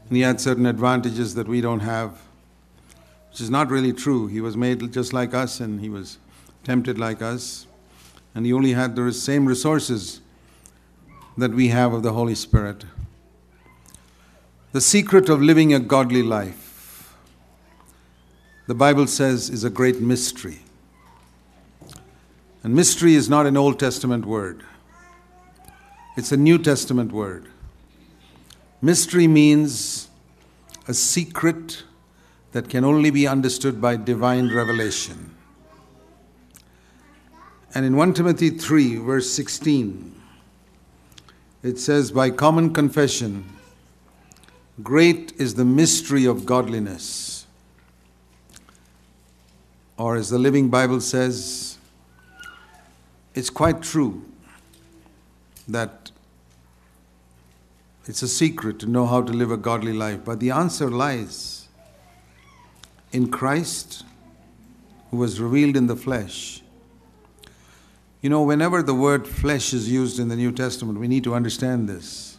And he had certain advantages that we don't have, which is not really true. He was made just like us and he was tempted like us. And he only had the same resources that we have of the Holy Spirit. The secret of living a godly life, the Bible says, is a great mystery. And mystery is not an Old Testament word. It's a New Testament word. Mystery means a secret that can only be understood by divine revelation. And in 1 Timothy 3, verse 16, it says, by common confession, great is the mystery of godliness. Or as the Living Bible says, it's quite true that it's a secret to know how to live a godly life. But the answer lies in Christ, who was revealed in the flesh. You know, whenever the word flesh is used in the New Testament, we need to understand this.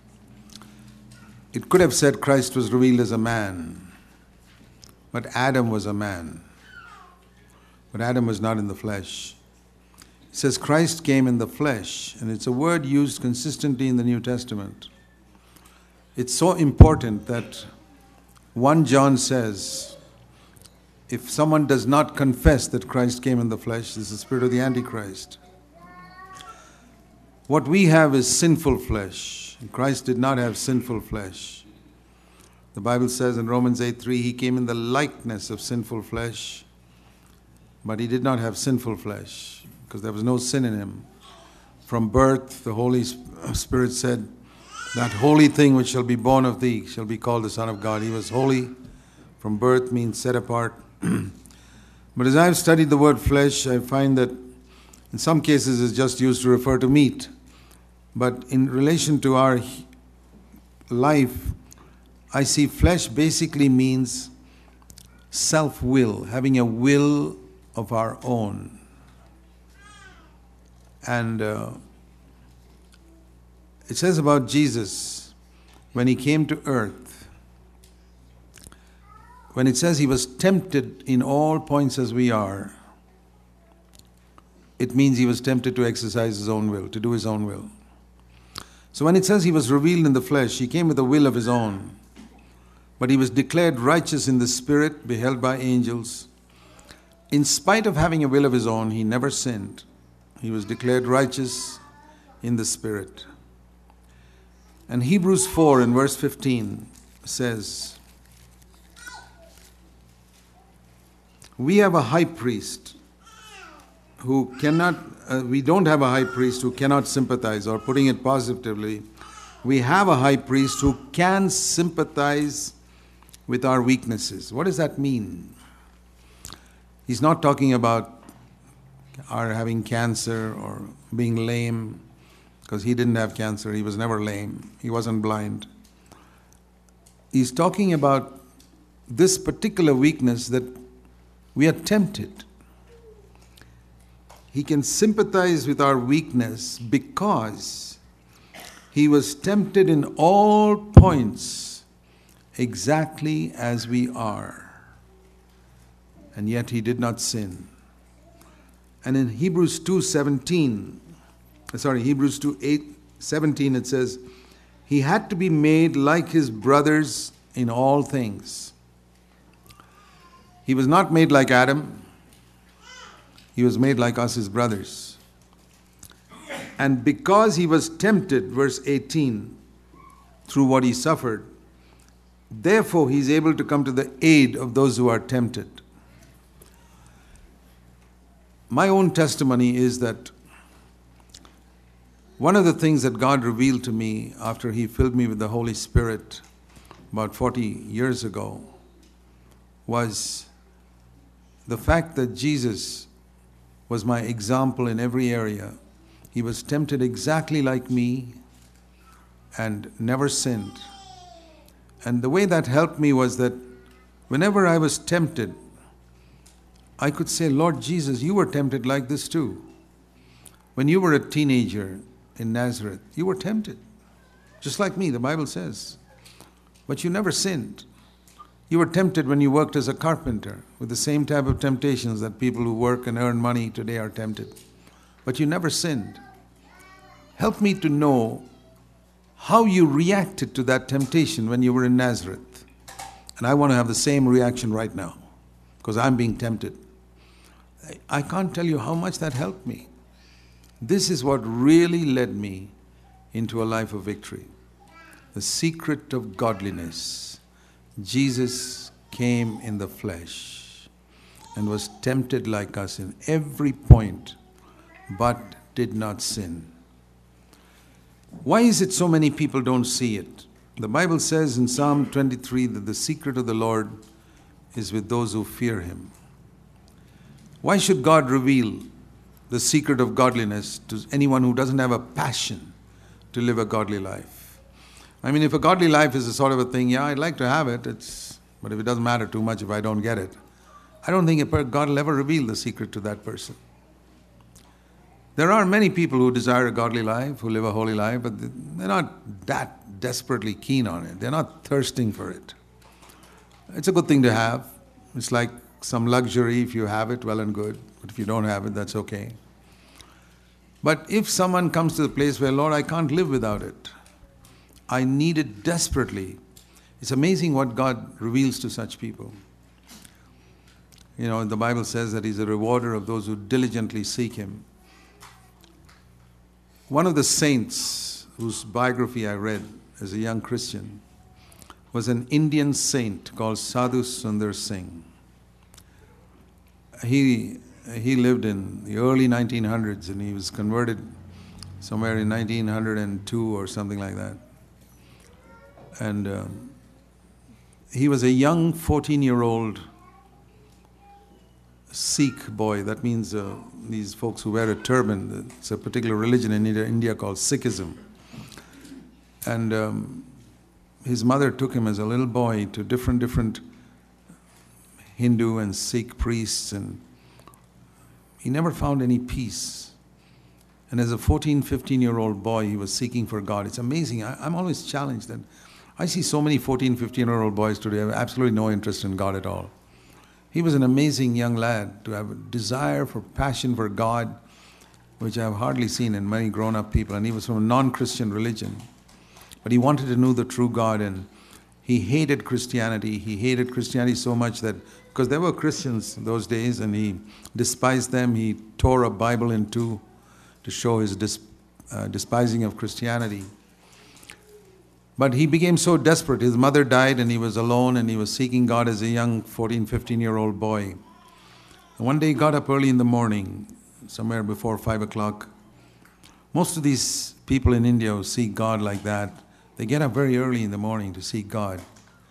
It could have said Christ was revealed as a man, but Adam was a man. But Adam was not in the flesh. It says Christ came in the flesh, and it's a word used consistently in the New Testament. It's so important that 1 John says, if someone does not confess that Christ came in the flesh, this is the spirit of the Antichrist. What we have is sinful flesh. Christ did not have sinful flesh. The Bible says in Romans 8:3, he came in the likeness of sinful flesh, but he did not have sinful flesh because there was no sin in him. From birth, the Holy Spirit said, that holy thing which shall be born of thee shall be called the Son of God. He was holy. From birth means set apart. But as I've studied the word flesh, I find that in some cases it's just used to refer to meat. But in relation to our life, I see flesh basically means self-will, having a will of our own. And it says about Jesus, when he came to earth, when it says he was tempted in all points as we are, it means he was tempted to exercise his own will, to do his own will. So when it says he was revealed in the flesh, he came with a will of his own. But he was declared righteous in the spirit, beheld by angels. In spite of having a will of his own, he never sinned. He was declared righteous in the spirit. And Hebrews 4 in verse 15 says, we have a high priest who cannot, we don't have a high priest who cannot sympathize, or putting it positively, we have a high priest who can sympathize with our weaknesses. What does that mean? He's not talking about our having cancer or being lame, because he didn't have cancer, he was never lame, he wasn't blind. He's talking about this particular weakness that we are tempted. He can sympathize with our weakness because he was tempted in all points exactly as we are. And yet he did not sin. And in Hebrews 2:17, Hebrews 2:17, it says, he had to be made like his brothers in all things. He was not made like Adam. He was made like us, his brothers. And because he was tempted, verse 18, through what he suffered, therefore he is able to come to the aid of those who are tempted. My own testimony is that one of the things that God revealed to me after he filled me with the Holy Spirit about 40 years ago was the fact that Jesus was my example in every area. He was tempted exactly like me and never sinned. And the way that helped me was that whenever I was tempted, I could say, Lord Jesus, you were tempted like this too. When you were a teenager in Nazareth, you were tempted, just like me, the Bible says. but you never sinned. You were tempted when you worked as a carpenter with the same type of temptations that people who work and earn money today are tempted. But you never sinned. Help me to know how you reacted to that temptation when you were in Nazareth. And I want to have the same reaction right now because I'm being tempted. I can't tell you how much that helped me. This is what really led me into a life of victory. The secret of godliness. Jesus came in the flesh and was tempted like us in every point, but did not sin. Why is it so many people don't see it? The Bible says in Psalm 23 that the secret of the Lord is with those who fear Him. Why should God reveal the secret of godliness to anyone who doesn't have a passion to live a godly life? I mean, if a godly life is a sort of a thing, yeah, I'd like to have it, but if it doesn't matter too much if I don't get it, I don't think God will ever reveal the secret to that person. There are many people who desire a godly life, who live a holy life, but they're not that desperately keen on it. They're not thirsting for it. It's a good thing to have. It's like some luxury. If you have it, well and good. But if you don't have it, that's okay. But if someone comes to the place where, Lord, I can't live without it, I need it desperately, it's amazing what God reveals to such people. You know, the Bible says that He's a rewarder of those who diligently seek Him. One of the saints whose biography I read as a young Christian was an Indian saint called Sadhu Sundar Singh. He lived in the early 1900s and he was converted somewhere in 1902 or something like that. And he was a young 14-year-old Sikh boy. That means these folks who wear a turban. It's a particular religion in India called Sikhism. And his mother took him as a little boy to different Hindu and Sikh priests, and he never found any peace. And as a 14, 15-year-old boy, he was seeking for God. It's amazing. I'm always challenged that I see so many 14, 15-year-old boys today have absolutely no interest in God at all. He was an amazing young lad to have a desire for passion for God, which I have hardly seen in many grown-up people. And he was from a non-Christian religion. But he wanted to know the true God, and he hated Christianity. He hated Christianity so much that, because there were Christians in those days, and he despised them, he tore a Bible in two to show his despising of Christianity. But he became so desperate. His mother died and he was alone and he was seeking God as a young 14, 15-year-old boy. And one day he got up early in the morning, somewhere before 5 o'clock. Most of these people in India who seek God like that, they get up very early in the morning to seek God.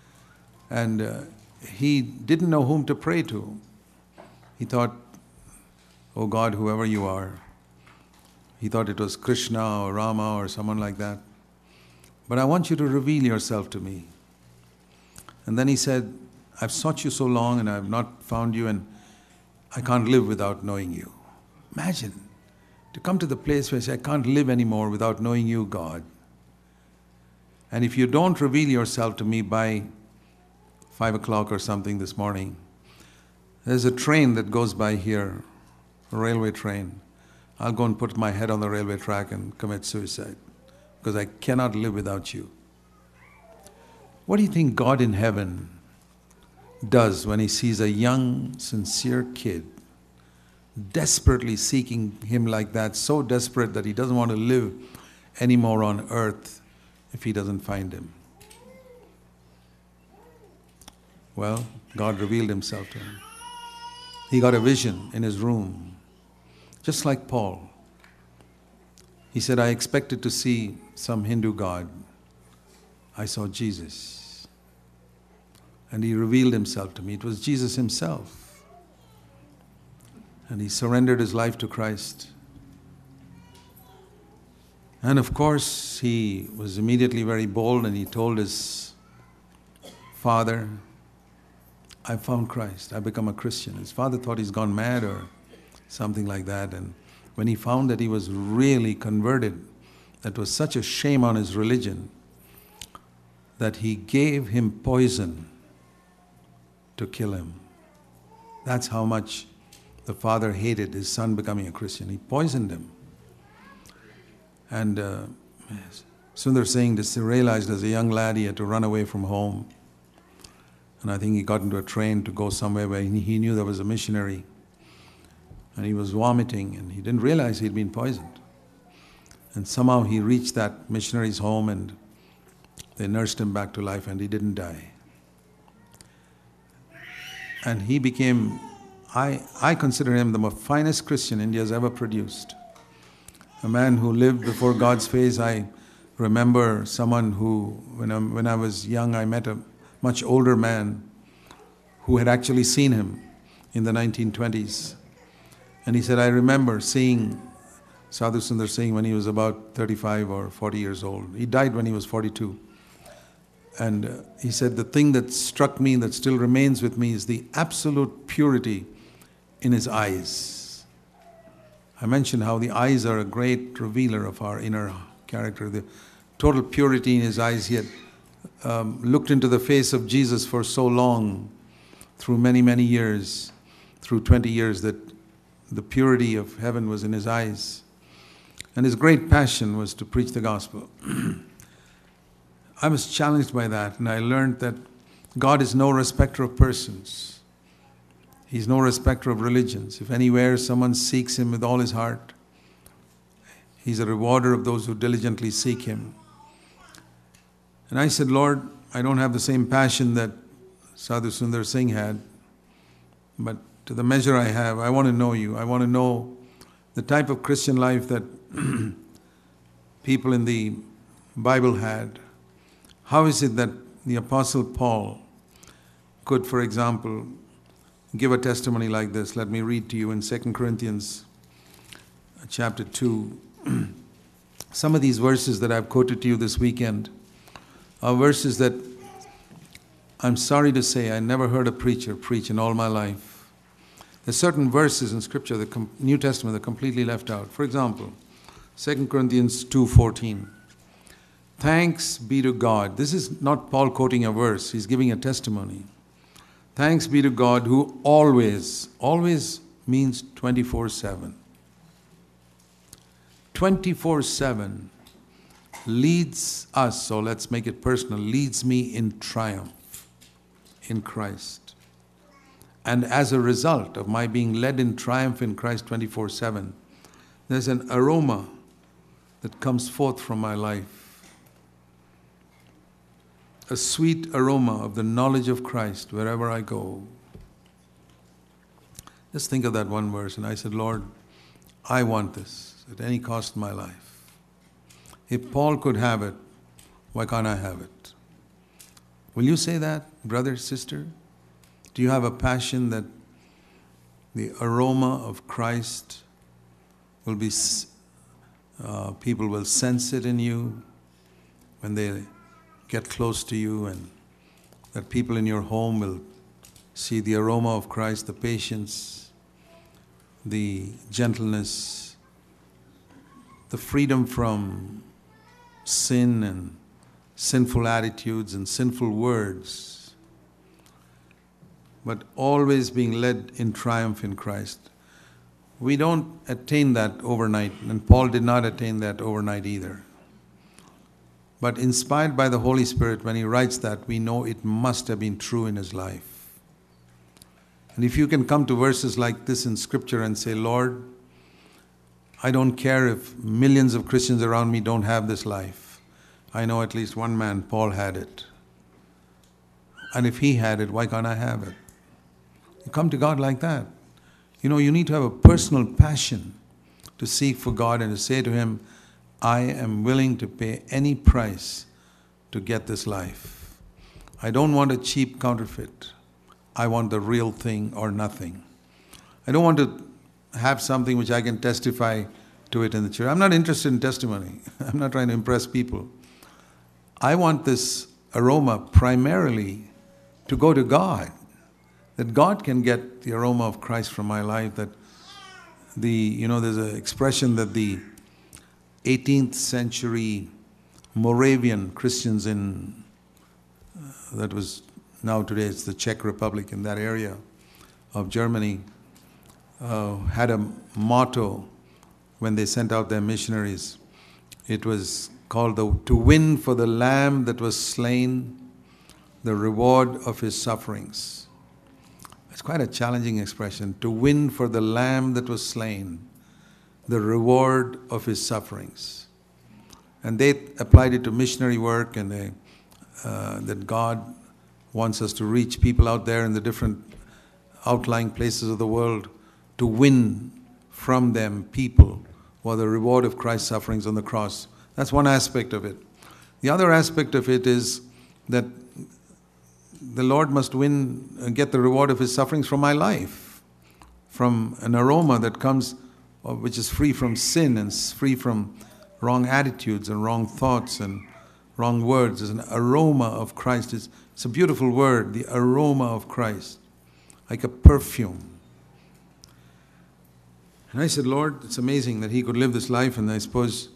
And he didn't know whom to pray to. He thought, oh God, whoever you are. He thought it was Krishna or Rama or someone like that. But I want you to reveal yourself to me. And then he said, I've sought you so long and I've not found you, and I can't live without knowing you. Imagine, to come to the place where I say, I can't live anymore without knowing you, God. And if you don't reveal yourself to me by 5 o'clock or something this morning, there's a train that goes by here, a railway train. I'll go and put my head on the railway track and commit suicide, because I cannot live without you. What do you think God in heaven does when He sees a young, sincere kid desperately seeking Him like that, so desperate that he doesn't want to live anymore on earth if he doesn't find Him? Well, God revealed Himself to him. He got a vision in his room, just like Paul. He said, I expected to see some Hindu god. I saw Jesus. And He revealed Himself to me. It was Jesus Himself. And he surrendered his life to Christ. And of course, he was immediately very bold and he told his father, I found Christ. I become a Christian. His father thought he's gone mad or something like that. And when he found that he was really converted, that was such a shame on his religion, that he gave him poison to kill him. That's how much the father hated his son becoming a Christian. He poisoned him. And Sundar Singh just realized as a young lad he had to run away from home. And I think he got into a train to go somewhere where he knew there was a missionary. And he was vomiting and he didn't realize he'd been poisoned. And somehow he reached that missionary's home and they nursed him back to life and he didn't die. And he became, I consider him the finest Christian India's ever produced. A man who lived before God's face. I remember someone who, when I was young, I met a much older man who had actually seen him in the 1920s. And he said, I remember seeing Sadhu Sundar Singh when he was about 35 or 40 years old. He died when he was 42. And he said, the thing that struck me, that still remains with me, is the absolute purity in his eyes. I mentioned how the eyes are a great revealer of our inner character. The total purity in his eyes. He had looked into the face of Jesus for so long, through many, many years, through 20 years, that the purity of heaven was in his eyes. And his great passion was to preach the gospel. I was challenged by that, and I learned that God is no respecter of persons. He's no respecter of religions. If anywhere someone seeks him with all his heart, he's a rewarder of those who diligently seek him. And I said, Lord, I don't have the same passion that Sadhu Sundar Singh had, but to the measure I have, I want to know you. I want to know the type of Christian life that people in the Bible had. How is it that the Apostle Paul could, for example, give a testimony like this? Let me read to you in 2 Corinthians chapter 2. Some of these verses that I've quoted to you this weekend are verses that I'm sorry to say I never heard a preacher preach in all my life. There's certain verses in Scripture, the New Testament, that are completely left out. For example, 2 Corinthians 2:14. Thanks be to God. This is not Paul quoting a verse, he's giving a testimony. Thanks be to God who always means 24/7. 24/7 leads us, so let's make it personal, leads me in triumph in Christ. And as a result of my being led in triumph in Christ 24/7, there's an aroma that comes forth from my life. A sweet aroma of the knowledge of Christ wherever I go. Just think of that one verse. And I said, Lord, I want this at any cost in my life. If Paul could have it, why can't I have it? Will you say that, brother, sister? Do you have a passion that the aroma of Christ will be, people will sense it in you when they get close to you, and that people in your home will see the aroma of Christ, the patience, the gentleness, the freedom from sin and sinful attitudes and sinful words, but always being led in triumph in Christ. We don't attain that overnight, and Paul did not attain that overnight either. But inspired by the Holy Spirit, when he writes that, we know it must have been true in his life. And if you can come to verses like this in Scripture and say, Lord, I don't care if millions of Christians around me don't have this life. I know at least one man, Paul, had it. And if he had it, why can't I have it? You come to God like that. You know, you need to have a personal passion to seek for God and to say to him, I am willing to pay any price to get this life. I don't want a cheap counterfeit. I want the real thing or nothing. I don't want to have something which I can testify to it in the church. I'm not interested in testimony. I'm not trying to impress people. I want this aroma primarily to go to God. That God can get the aroma of Christ from my life. That there's an expression that the 18th century Moravian Christians in that was, now today it's the Czech Republic, in that area of Germany, had a motto when they sent out their missionaries. It was called to win for the Lamb that was slain the reward of his sufferings. It's quite a challenging expression. To win for the Lamb that was slain the reward of his sufferings. And they applied it to missionary work, and that God wants us to reach people out there in the different outlying places of the world, to win from them people for the reward of Christ's sufferings on the cross. That's one aspect of it. The other aspect of it is that the Lord must get the reward of his sufferings from my life, from an aroma that comes, which is free from sin and free from wrong attitudes and wrong thoughts and wrong words. It's an aroma of Christ. It's a beautiful word, the aroma of Christ, like a perfume. And I said, Lord, it's amazing that he could live this life, and I suppose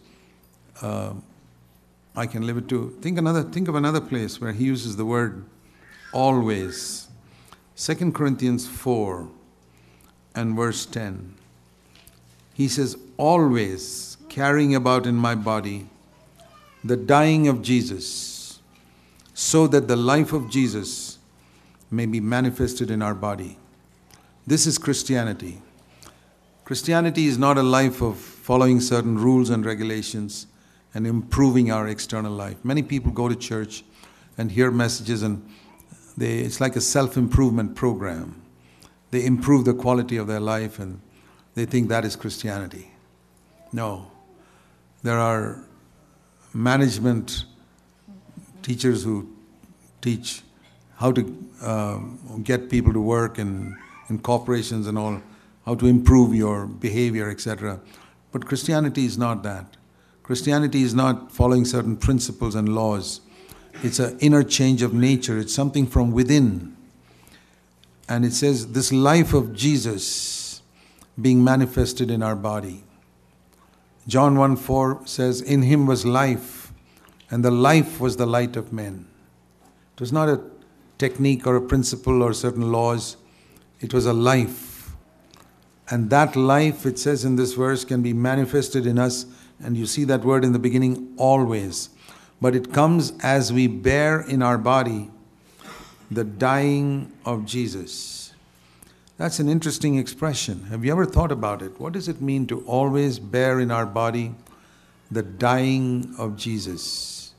I can live it too. Think of another place where he uses the word always. 2 Corinthians 4 and verse 10. He says, always carrying about in my body the dying of Jesus, so that the life of Jesus may be manifested in our body. This is Christianity. Christianity is not a life of following certain rules and regulations and improving our external life. Many people go to church and hear messages, and it's like a self-improvement program. They improve the quality of their life, and they think that is Christianity. No. There are management teachers who teach how to get people to work in corporations and all, how to improve your behavior, etc. But Christianity is not that. Christianity is not following certain principles and laws. It's an inner change of nature. It's something from within. And it says, this life of Jesus being manifested in our body. John 1:4 says, in him was life, and the life was the light of men. It was not a technique or a principle or certain laws. It was a life. And that life, it says in this verse, can be manifested in us. And you see that word in the beginning, always. But it comes as we bear in our body the dying of Jesus. That's an interesting expression. Have you ever thought about it? What does it mean to always bear in our body the dying of Jesus?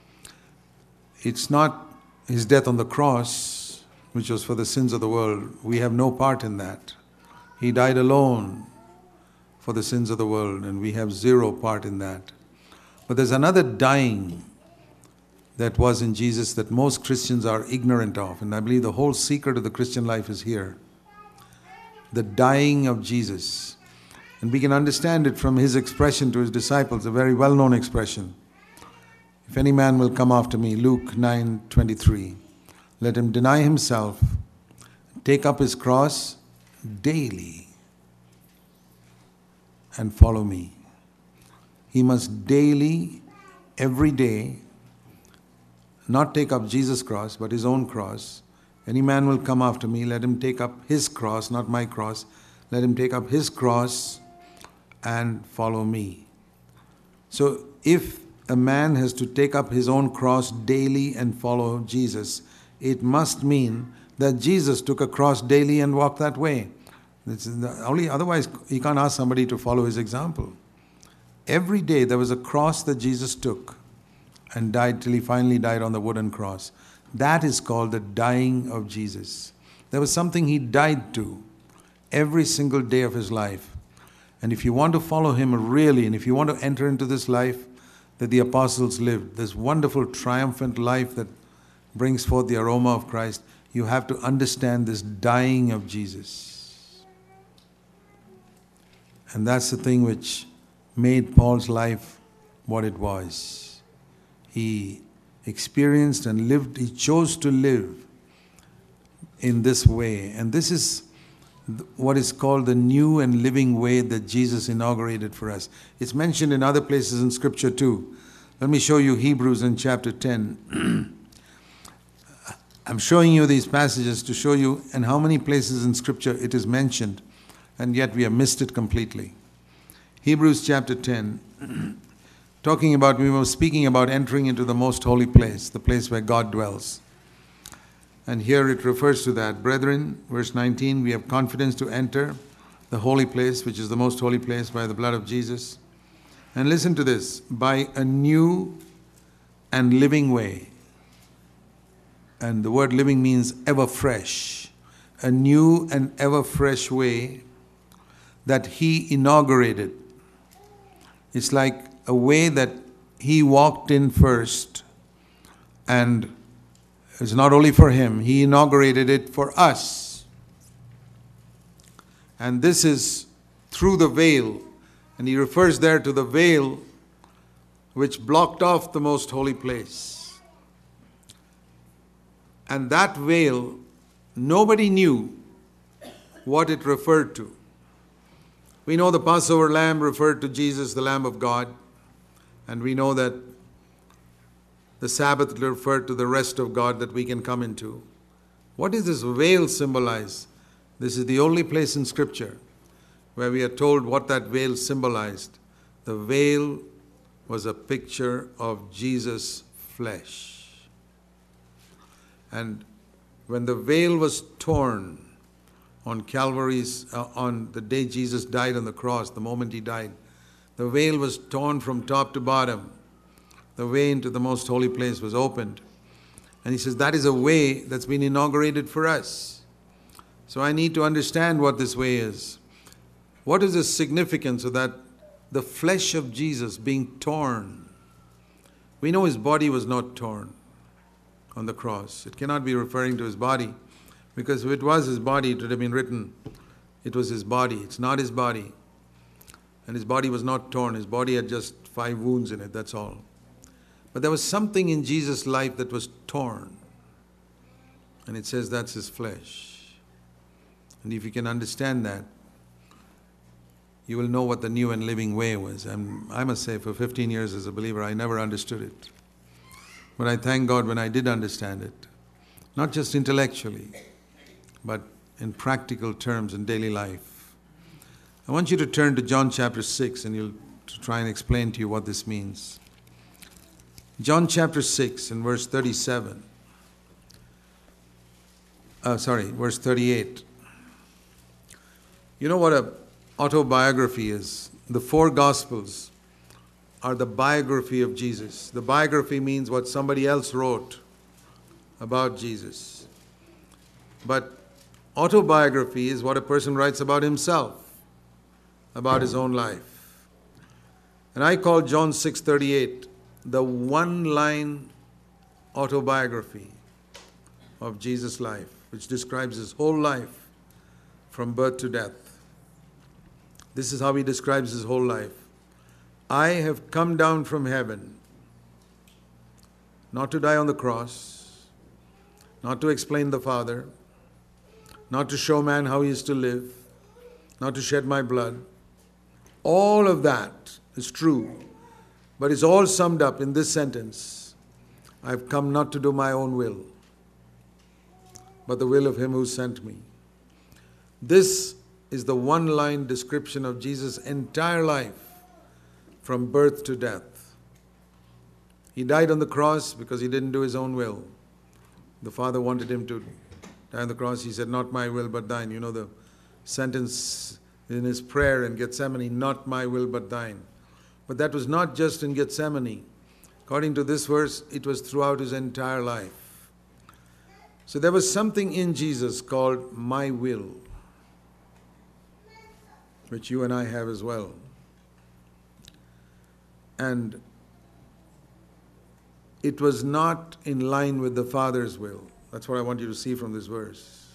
It's not his death on the cross, which was for the sins of the world. We have no part in that. He died alone for the sins of the world, and we have zero part in that. But there's another dying that was in Jesus that most Christians are ignorant of, and I believe the whole secret of the Christian life is here. The dying of Jesus. And we can understand it from his expression to his disciples, a very well-known expression. If any man will come after me, Luke 9:23, let him deny himself, take up his cross daily, and follow me. He must daily, every day, not take up Jesus' cross, but his own cross. Any man will come after me, let him take up his cross, not my cross. Let him take up his cross and follow me. So if a man has to take up his own cross daily and follow Jesus, it must mean that Jesus took a cross daily and walked that way. Otherwise, you can't ask somebody to follow his example. Every day there was a cross that Jesus took and died till he finally died on the wooden cross. That is called the dying of Jesus. There was something he died to every single day of his life. And if you want to follow him really, and if you want to enter into this life that the apostles lived, this wonderful triumphant life that brings forth the aroma of Christ, you have to understand this dying of Jesus. And that's the thing which made Paul's life what it was. He experienced and lived, he chose to live in this way. And this is what is called the new and living way that Jesus inaugurated for us. It's mentioned in other places in Scripture too. Let me show you Hebrews in chapter 10. I'm showing you these passages to show you in how many places in Scripture it is mentioned, and yet we have missed it completely. Hebrews chapter 10, we were speaking about entering into the most holy place, the place where God dwells. And here it refers to that. Brethren, verse 19, we have confidence to enter the holy place, which is the most holy place, by the blood of Jesus. And listen to this, by a new and living way. And the word living means ever fresh. A new and ever fresh way that He inaugurated. It's like a way that He walked in first, and it's not only for Him, He inaugurated it for us. And this is through the veil. And He refers there to the veil which blocked off the most holy place. And that veil, nobody knew what it referred to. We know the Passover lamb referred to Jesus, the Lamb of God. And we know that the Sabbath referred to the rest of God that we can come into. What does this veil symbolize? This is the only place in Scripture where we are told what that veil symbolized. The veil was a picture of Jesus' flesh. And when the veil was torn on Calvary's, on the day Jesus died on the cross, the moment He died, the veil was torn from top to bottom. The way into the most holy place was opened. And He says that is a way that's been inaugurated for us. So I need to understand what this way is. What is the significance of that? The flesh of Jesus being torn. We know His body was not torn on the cross. It cannot be referring to His body, because if it was His body, it would have been written, it was His body. It's not His body. And His body was not torn. His body had just 5 wounds in it, that's all. But there was something in Jesus' life that was torn. And it says that's His flesh. And if you can understand that, you will know what the new and living way was. And I must say, for 15 years as a believer, I never understood it. But I thank God when I did understand it. Not just intellectually, but in practical terms in daily life. I want you to turn to John chapter 6 and you'll try and explain to you what this means. John chapter 6 and verse 37. Verse 38. You know what an autobiography is? The 4 Gospels are the biography of Jesus. The biography means what somebody else wrote about Jesus. But autobiography is what a person writes about himself, about his own life. And I call John 6:38 the one-line autobiography of Jesus' life, which describes His whole life from birth to death. This is how He describes His whole life. I have come down from heaven, not to die on the cross, not to explain the Father, not to show man how he is to live, not to shed my blood. All of that is true, but it's all summed up in this sentence: I've come not to do my own will, but the will of Him who sent me. This is the one-line description of Jesus' entire life, from birth to death. He died on the cross because He didn't do His own will. The Father wanted Him to die on the cross. He said, not my will but thine. You know the sentence in His prayer in Gethsemane, not my will but thine. But that was not just in Gethsemane. According to this verse, it was throughout His entire life. So there was something in Jesus called my will, which you and I have as well. And it was not in line with the Father's will. That's what I want you to see from this verse.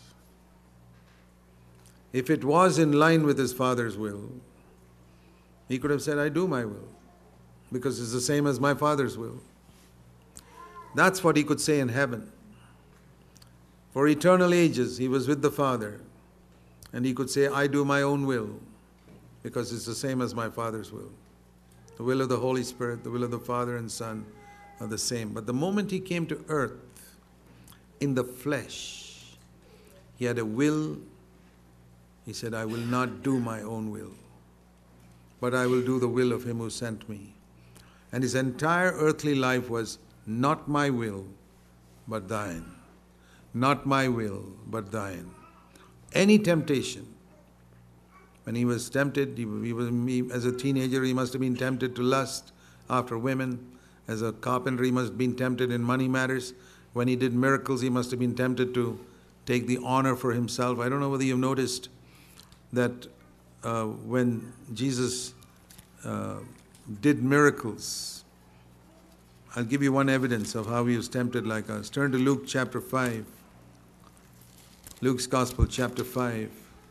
If it was in line with His Father's will, He could have said, I do my will, because it's the same as my Father's will. That's what He could say in heaven. For eternal ages, He was with the Father, and He could say, I do my own will, because it's the same as my Father's will. The will of the Holy Spirit, the will of the Father and Son are the same. But the moment He came to earth, in the flesh. He had a will. He said, I will not do my own will, but I will do the will of him who sent me. And his entire earthly life was, not my will, but thine. Not my will, but thine. Any temptation. When he was tempted, as a teenager, he must have been tempted to lust after women. As a carpenter, he must have been tempted in money matters. When he did miracles, he must have been tempted to take the honor for himself. I don't know whether you've noticed that when Jesus did miracles, I'll give you one evidence of how he was tempted like us. Turn to Luke chapter 5. Luke's Gospel, chapter 5,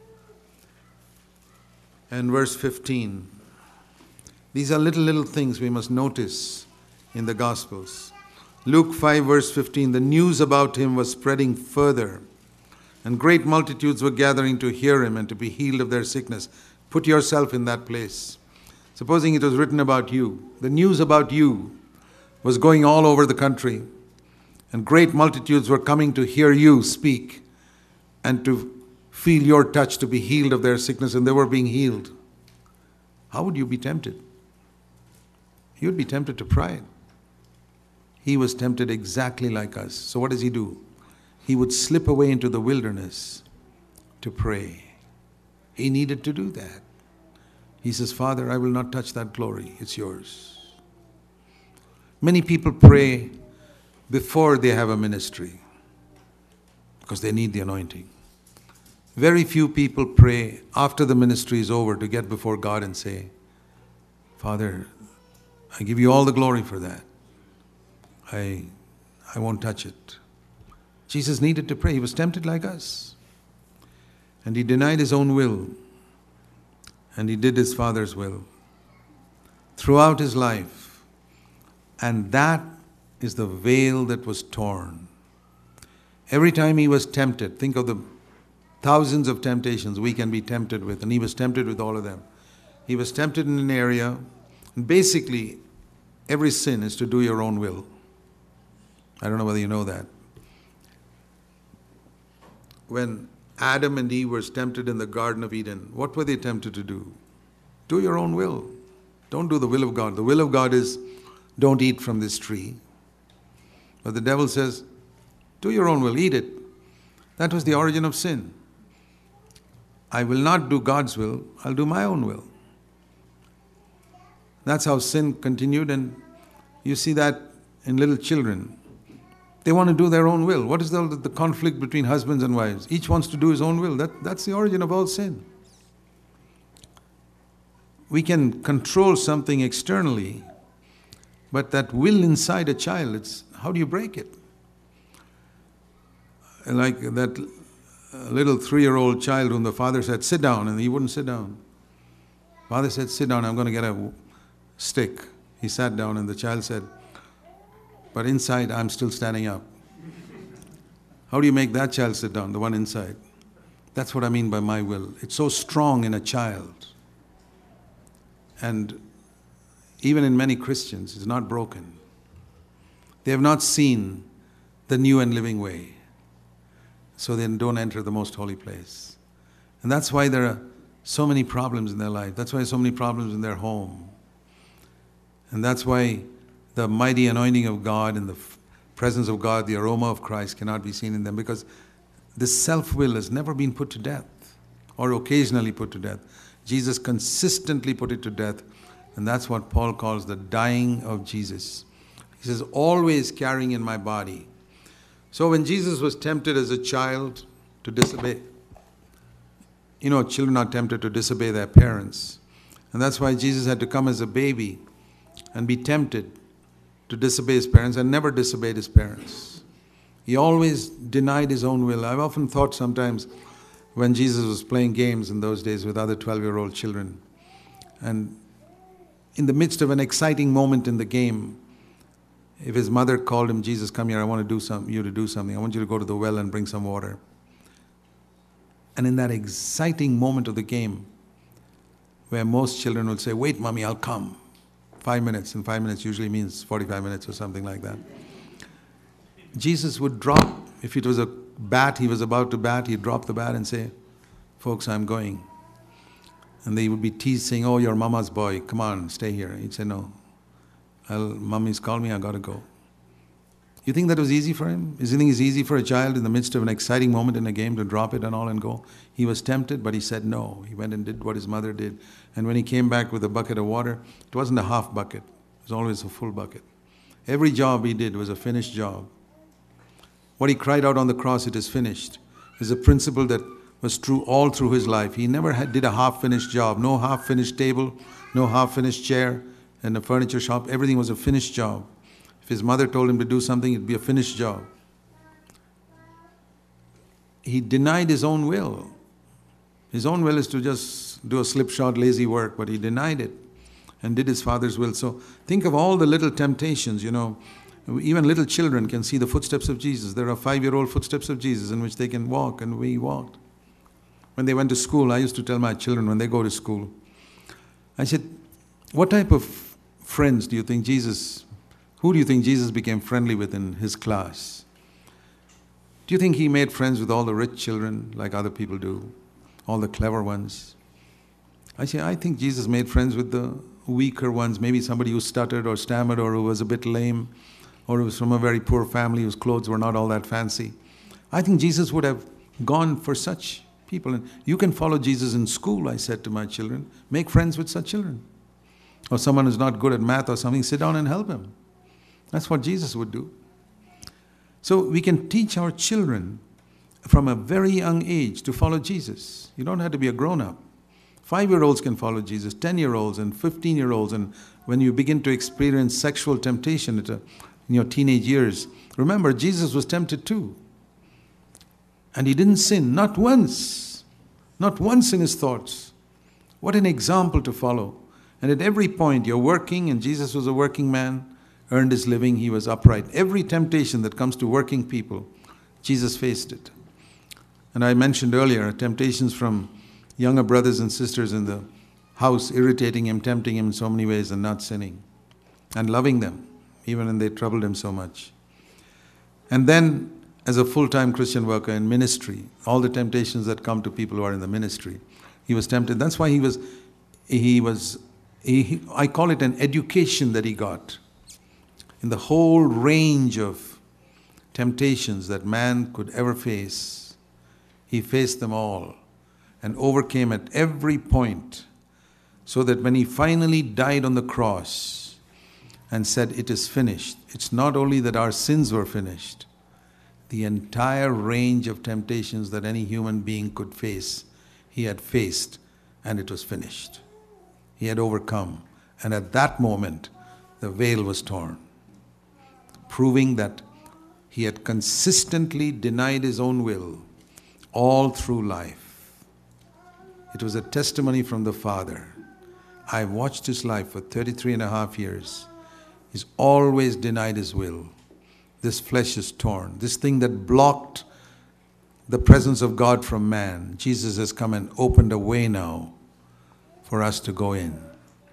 and verse 15. These are little things we must notice in the Gospels. Luke 5, verse 15, the news about him was spreading further, and great multitudes were gathering to hear him and to be healed of their sickness. Put yourself in that place. Supposing it was written about you, the news about you was going all over the country, and great multitudes were coming to hear you speak and to feel your touch, to be healed of their sickness, and they were being healed. How would you be tempted? You would be tempted to pride. He was tempted exactly like us. So what does he do? He would slip away into the wilderness to pray. He needed to do that. He says, Father, I will not touch that glory. It's yours. Many people pray before they have a ministry because they need the anointing. Very few people pray after the ministry is over to get before God and say, Father, I give you all the glory for that. I won't touch it. Jesus needed to pray. He was tempted like us. And he denied his own will. And he did his Father's will throughout his life. And that is the veil that was torn. Every time he was tempted, think of the thousands of temptations we can be tempted with, and he was tempted with all of them. He was tempted in an area, and basically every sin is to do your own will. I don't know whether you know that. When Adam and Eve were tempted in the Garden of Eden, what were they tempted to do? Do your own will. Don't do the will of God. The will of God is, don't eat from this tree. But the devil says, do your own will, eat it. That was the origin of sin. I will not do God's will, I'll do my own will. That's how sin continued, and you see that in little children. They want to do their own will. What is the conflict between husbands and wives? Each wants to do his own will. That's the origin of all sin. We can control something externally, but that will inside a child, how do you break it? Like that little 3-year-old child whom the father said, sit down, and he wouldn't sit down. Father said, sit down, I'm going to get a stick. He sat down, and the child said, but inside I'm still standing up. How do you make that child sit down, the one inside? That's what I mean by my will. It's so strong in a child. And even in many Christians, it's not broken. They have not seen the new and living way. So they don't enter the most holy place. And that's why there are so many problems in their life. That's why so many problems in their home. And that's why the mighty anointing of God and the presence of God, the aroma of Christ cannot be seen in them, because this self-will has never been put to death or occasionally put to death. Jesus consistently put it to death, and that's what Paul calls the dying of Jesus. He says, always carrying in my body. So when Jesus was tempted as a child to disobey, children are tempted to disobey their parents. And that's why Jesus had to come as a baby and be tempted to disobey his parents, and never disobeyed his parents. He always denied his own will. I've often thought sometimes when Jesus was playing games in those days with other 12-year-old children, and in the midst of an exciting moment in the game, if his mother called him, Jesus, come here, I want you to do something. I want you to go to the well and bring some water. And in that exciting moment of the game, where most children will say, wait, mommy, I'll come. 5 minutes, and 5 minutes usually means 45 minutes or something like that. Jesus would drop If it was a bat he was about to bat, he'd drop the bat and say, "Folks, I'm going." And they would be teased, saying, "Oh, you're mama's boy. Come on, stay here." He'd say, "No, mommy's called me, I got to go." You think that was easy for him? You think it's easy for a child in the midst of an exciting moment in a game to drop it and all and go? He was tempted, but he said no. He went and did what his mother did. And when he came back with a bucket of water, it wasn't a half bucket. It was always a full bucket. Every job he did was a finished job. What he cried out on the cross, "It is finished," is a principle that was true all through his life. He never did a half-finished job. No half-finished table, no half-finished chair in a furniture shop. Everything was a finished job. If his mother told him to do something, it'd be a finished job. He denied his own will. His own will is to just do a slipshod, lazy work, but he denied it and did his Father's will. So think of all the little temptations, Even little children can see the footsteps of Jesus. There are 5-year-old footsteps of Jesus in which they can walk, and we walked. When they went to school, I used to tell my children when they go to school, I said, "What type of friends do you think who do you think Jesus became friendly with in his class? Do you think he made friends with all the rich children like other people do? All the clever ones?" I say, I think Jesus made friends with the weaker ones, maybe somebody who stuttered or stammered or who was a bit lame or who was from a very poor family whose clothes were not all that fancy. I think Jesus would have gone for such people. And you can follow Jesus in school, I said to my children. Make friends with such children. Or someone who's not good at math or something, sit down and help him. That's what Jesus would do. So we can teach our children from a very young age to follow Jesus. You don't have to be a grown-up. 5-year-olds can follow Jesus, 10-year-olds and 15-year-olds. And when you begin to experience sexual temptation in your teenage years, remember, Jesus was tempted too. And he didn't sin, not once. Not once in his thoughts. What an example to follow. And at every point, you're working, and Jesus was a working man, earned his living, he was upright. Every temptation that comes to working people, Jesus faced it. And I mentioned earlier, temptations from younger brothers and sisters in the house, irritating him, tempting him in so many ways and not sinning. And loving them, even when they troubled him so much. And then, as a full-time Christian worker in ministry, all the temptations that come to people who are in the ministry, he was tempted. That's why I call it an education that he got. In the whole range of temptations that man could ever face, he faced them all and overcame at every point, so that when he finally died on the cross and said, "It is finished," it's not only that our sins were finished, the entire range of temptations that any human being could face, he had faced, and it was finished. He had overcome. And at that moment, the veil was torn, proving that he had consistently denied his own will all through life. It was a testimony from the Father. I've watched his life for 33 and a half years. He's always denied his will. This flesh is torn. This thing that blocked the presence of God from man, Jesus has come and opened a way now for us to go in.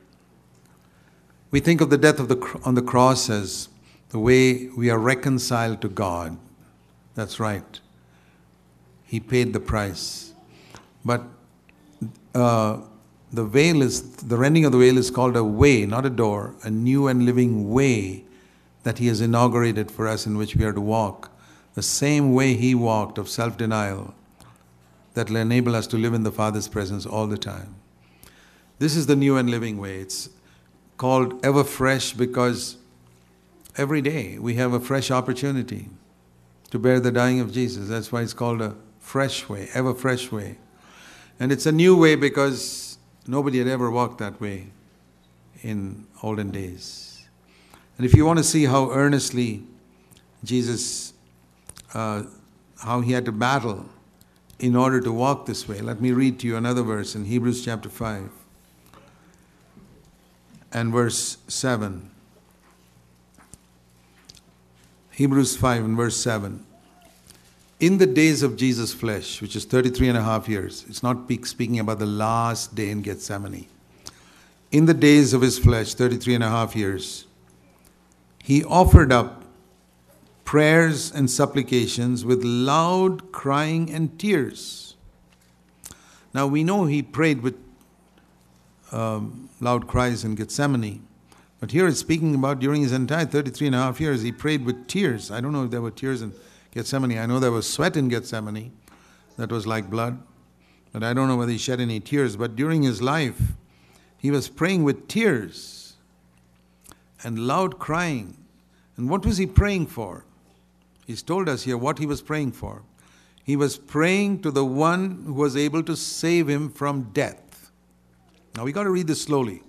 We think of the death on the cross as the way we are reconciled to God. That's right. He paid the price. But the rending of the veil is called a way, not a door, a new and living way that he has inaugurated for us, in which we are to walk. The same way he walked, of self-denial, that will enable us to live in the Father's presence all the time. This is the new and living way. It's called ever fresh because every day we have a fresh opportunity to bear the dying of Jesus. That's why it's called a fresh way, ever fresh way. And it's a new way because nobody had ever walked that way in olden days. And if you want to see how earnestly Jesus, how he had to battle in order to walk this way, let me read to you another verse in Hebrews chapter 5 and verse 7. Hebrews 5 and verse 7. In the days of Jesus' flesh, which is 33 and a half years, it's not speaking about the last day in Gethsemane. In the days of his flesh, 33 and a half years, he offered up prayers and supplications with loud crying and tears. Now we know he prayed with loud cries in Gethsemane. But here it's speaking about during his entire 33 and a half years, he prayed with tears. I don't know if there were tears in Gethsemane. I know there was sweat in Gethsemane that was like blood. But I don't know whether he shed any tears. But during his life, he was praying with tears and loud crying. And what was he praying for? He's told us here what he was praying for. He was praying to the one who was able to save him from death. Now we got to read this slowly.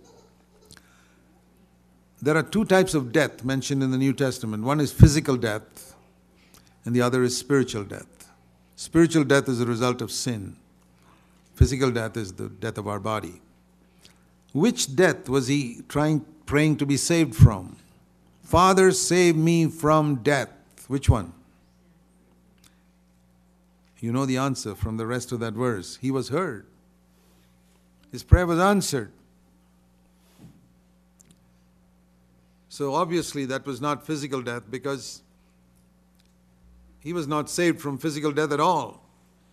There are two types of death mentioned in the New Testament. One is physical death, and the other is spiritual death. Spiritual death is a result of sin. Physical death is the death of our body. Which death was he praying to be saved from? Father, save me from death. Which one? You know the answer from the rest of that verse. He was heard. His prayer was answered. So obviously that was not physical death, because he was not saved from physical death at all.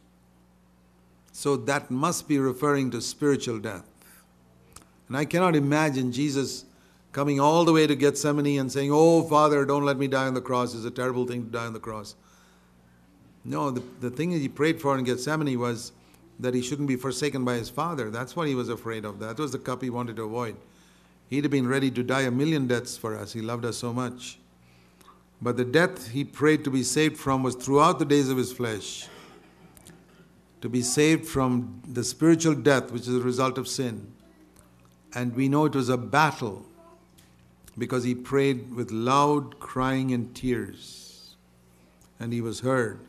So that must be referring to spiritual death. And I cannot imagine Jesus coming all the way to Gethsemane and saying, "Oh, Father, don't let me die on the cross. It's a terrible thing to die on the cross." No, the thing that he prayed for in Gethsemane was that he shouldn't be forsaken by his Father. That's what he was afraid of. That was the cup he wanted to avoid. He'd have been ready to die a million deaths for us. He loved us so much. But the death he prayed to be saved from was throughout the days of his flesh. To be saved from the spiritual death, which is a result of sin. And we know it was a battle, because he prayed with loud crying and tears. And he was heard.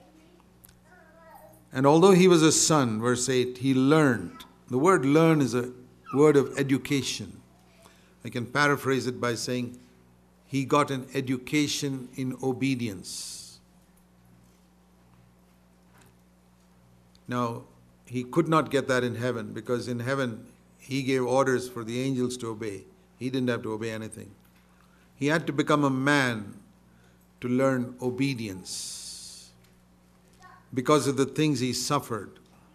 And although he was a son, verse 8, he learned. The word learn is a word of education. I can paraphrase it by saying, he got an education in obedience. Now, he could not get that in heaven, because in heaven, he gave orders for the angels to obey. He didn't have to obey anything. He had to become a man to learn obedience because of the things he suffered.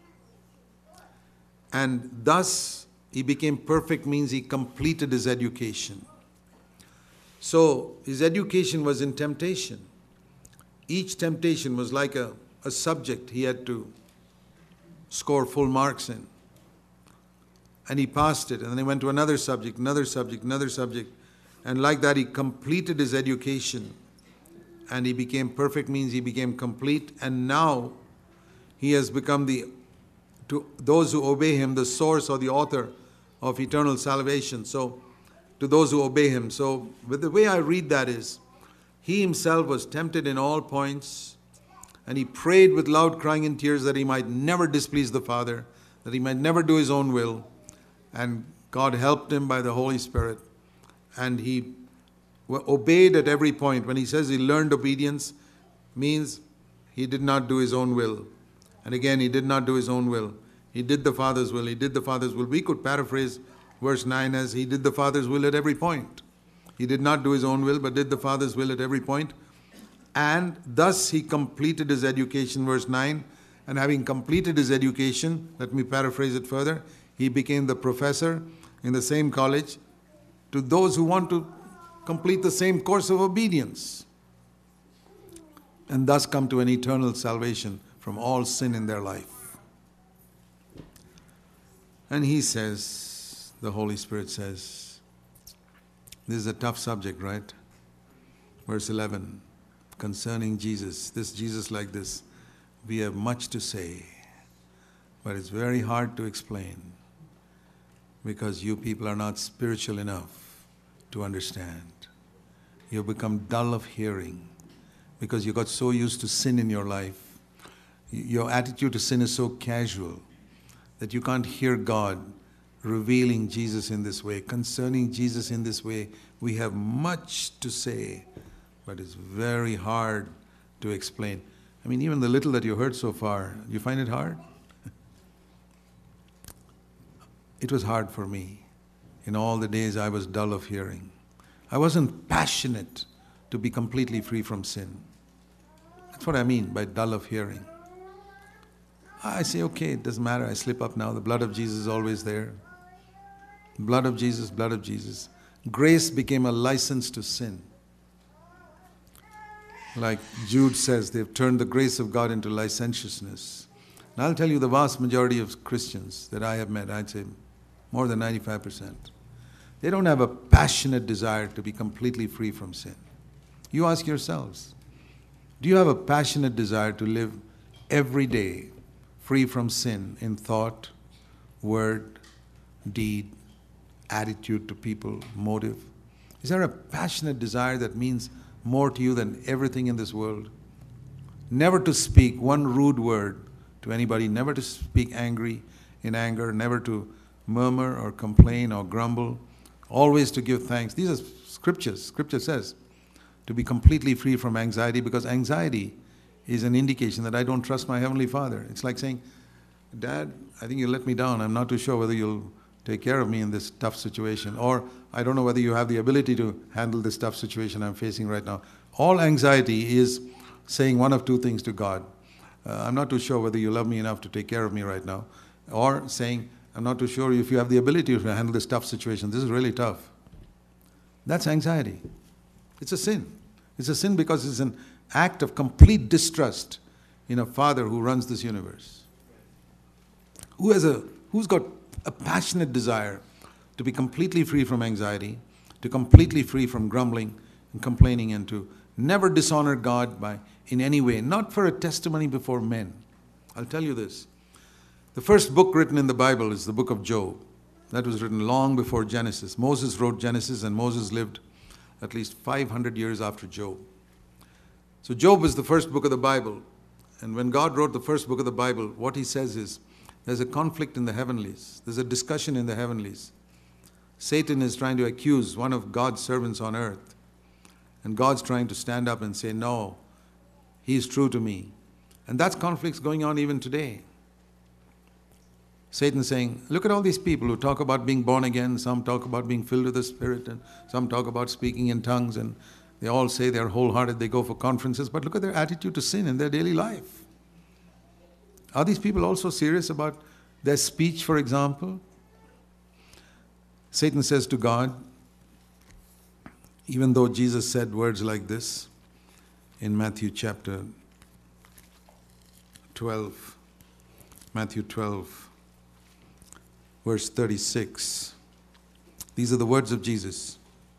And thus, he became perfect, means he completed his education. So, his education was in temptation. Each temptation was like a subject he had to score full marks in. And he passed it. And then he went to another subject, another subject, another subject. And like that, he completed his education. And he became perfect, means he became complete. And now, he has become to those who obey him, the source or the author of eternal salvation. So, to those who obey him. So, with the way I read that is, he himself was tempted in all points, and he prayed with loud crying and tears that he might never displease the Father, that he might never do his own will. And God helped him by the Holy Spirit. And he obeyed at every point. When he says he learned obedience, means he did not do his own will. And again, he did not do his own will. He did the Father's will. He did the Father's will. We could paraphrase verse 9 as he did the Father's will at every point. He did not do his own will, but did the Father's will at every point. And thus he completed his education, verse 9. And having completed his education, let me paraphrase it further, he became the professor in the same college to those who want to complete the same course of obedience. And thus come to an eternal salvation from all sin in their life. And he says, the Holy Spirit says, this is a tough subject, right? Verse 11, concerning Jesus, this Jesus like this, we have much to say, but it's very hard to explain because you people are not spiritual enough to understand. You've become dull of hearing because you got so used to sin in your life. Your attitude to sin is so casual that you can't hear God revealing Jesus in this way. Concerning Jesus in this way, we have much to say, but it's very hard to explain. I mean, even the little that you heard so far, you find it hard? It was hard for me. In all the days I was dull of hearing. I wasn't passionate to be completely free from sin. That's what I mean by dull of hearing. I say, okay, it doesn't matter, I slip up now. The blood of Jesus is always there. Blood of Jesus, blood of Jesus. Grace became a license to sin. Like Jude says, they've turned the grace of God into licentiousness. And I'll tell you, the vast majority of Christians that I have met, I'd say more than 95%, they don't have a passionate desire to be completely free from sin. You ask yourselves, do you have a passionate desire to live every day free from sin in thought, word, deed, attitude to people, motive? Is there a passionate desire that means more to you than everything in this world? Never to speak one rude word to anybody, never to speak in anger, never to murmur or complain or grumble, always to give thanks. These are scriptures. Scripture says to be completely free from anxiety, because anxiety is an indication that I don't trust my Heavenly Father. It's like saying, Dad, I think you let me down. I'm not too sure whether you'll take care of me in this tough situation. Or I don't know whether you have the ability to handle this tough situation I'm facing right now. All anxiety is saying one of two things to God. I'm not too sure whether you love me enough to take care of me right now. Or saying, I'm not too sure if you have the ability to handle this tough situation. This is really tough. That's anxiety. It's a sin. It's a sin because it's an act of complete distrust in a Father who runs this universe. Who's got a passionate desire to be completely free from anxiety, to completely free from grumbling and complaining, and to never dishonor God in any way, not for a testimony before men. I'll tell you this. The first book written in the Bible is the book of Job. That was written long before Genesis. Moses wrote Genesis, and Moses lived at least 500 years after Job. So Job is the first book of the Bible. And when God wrote the first book of the Bible, what he says is, there's a conflict in the heavenlies. There's a discussion in the heavenlies. Satan is trying to accuse one of God's servants on earth. And God's trying to stand up and say, no, he's true to me. And that's conflicts going on even today. Satan saying, look at all these people who talk about being born again. Some talk about being filled with the Spirit, and some talk about speaking in tongues, and they all say they're wholehearted, they go for conferences, but look at their attitude to sin in their daily life. Are these people also serious about their speech, for example? Satan says to God, even though Jesus said words like this in Matthew 12, verse 36. These are the words of Jesus.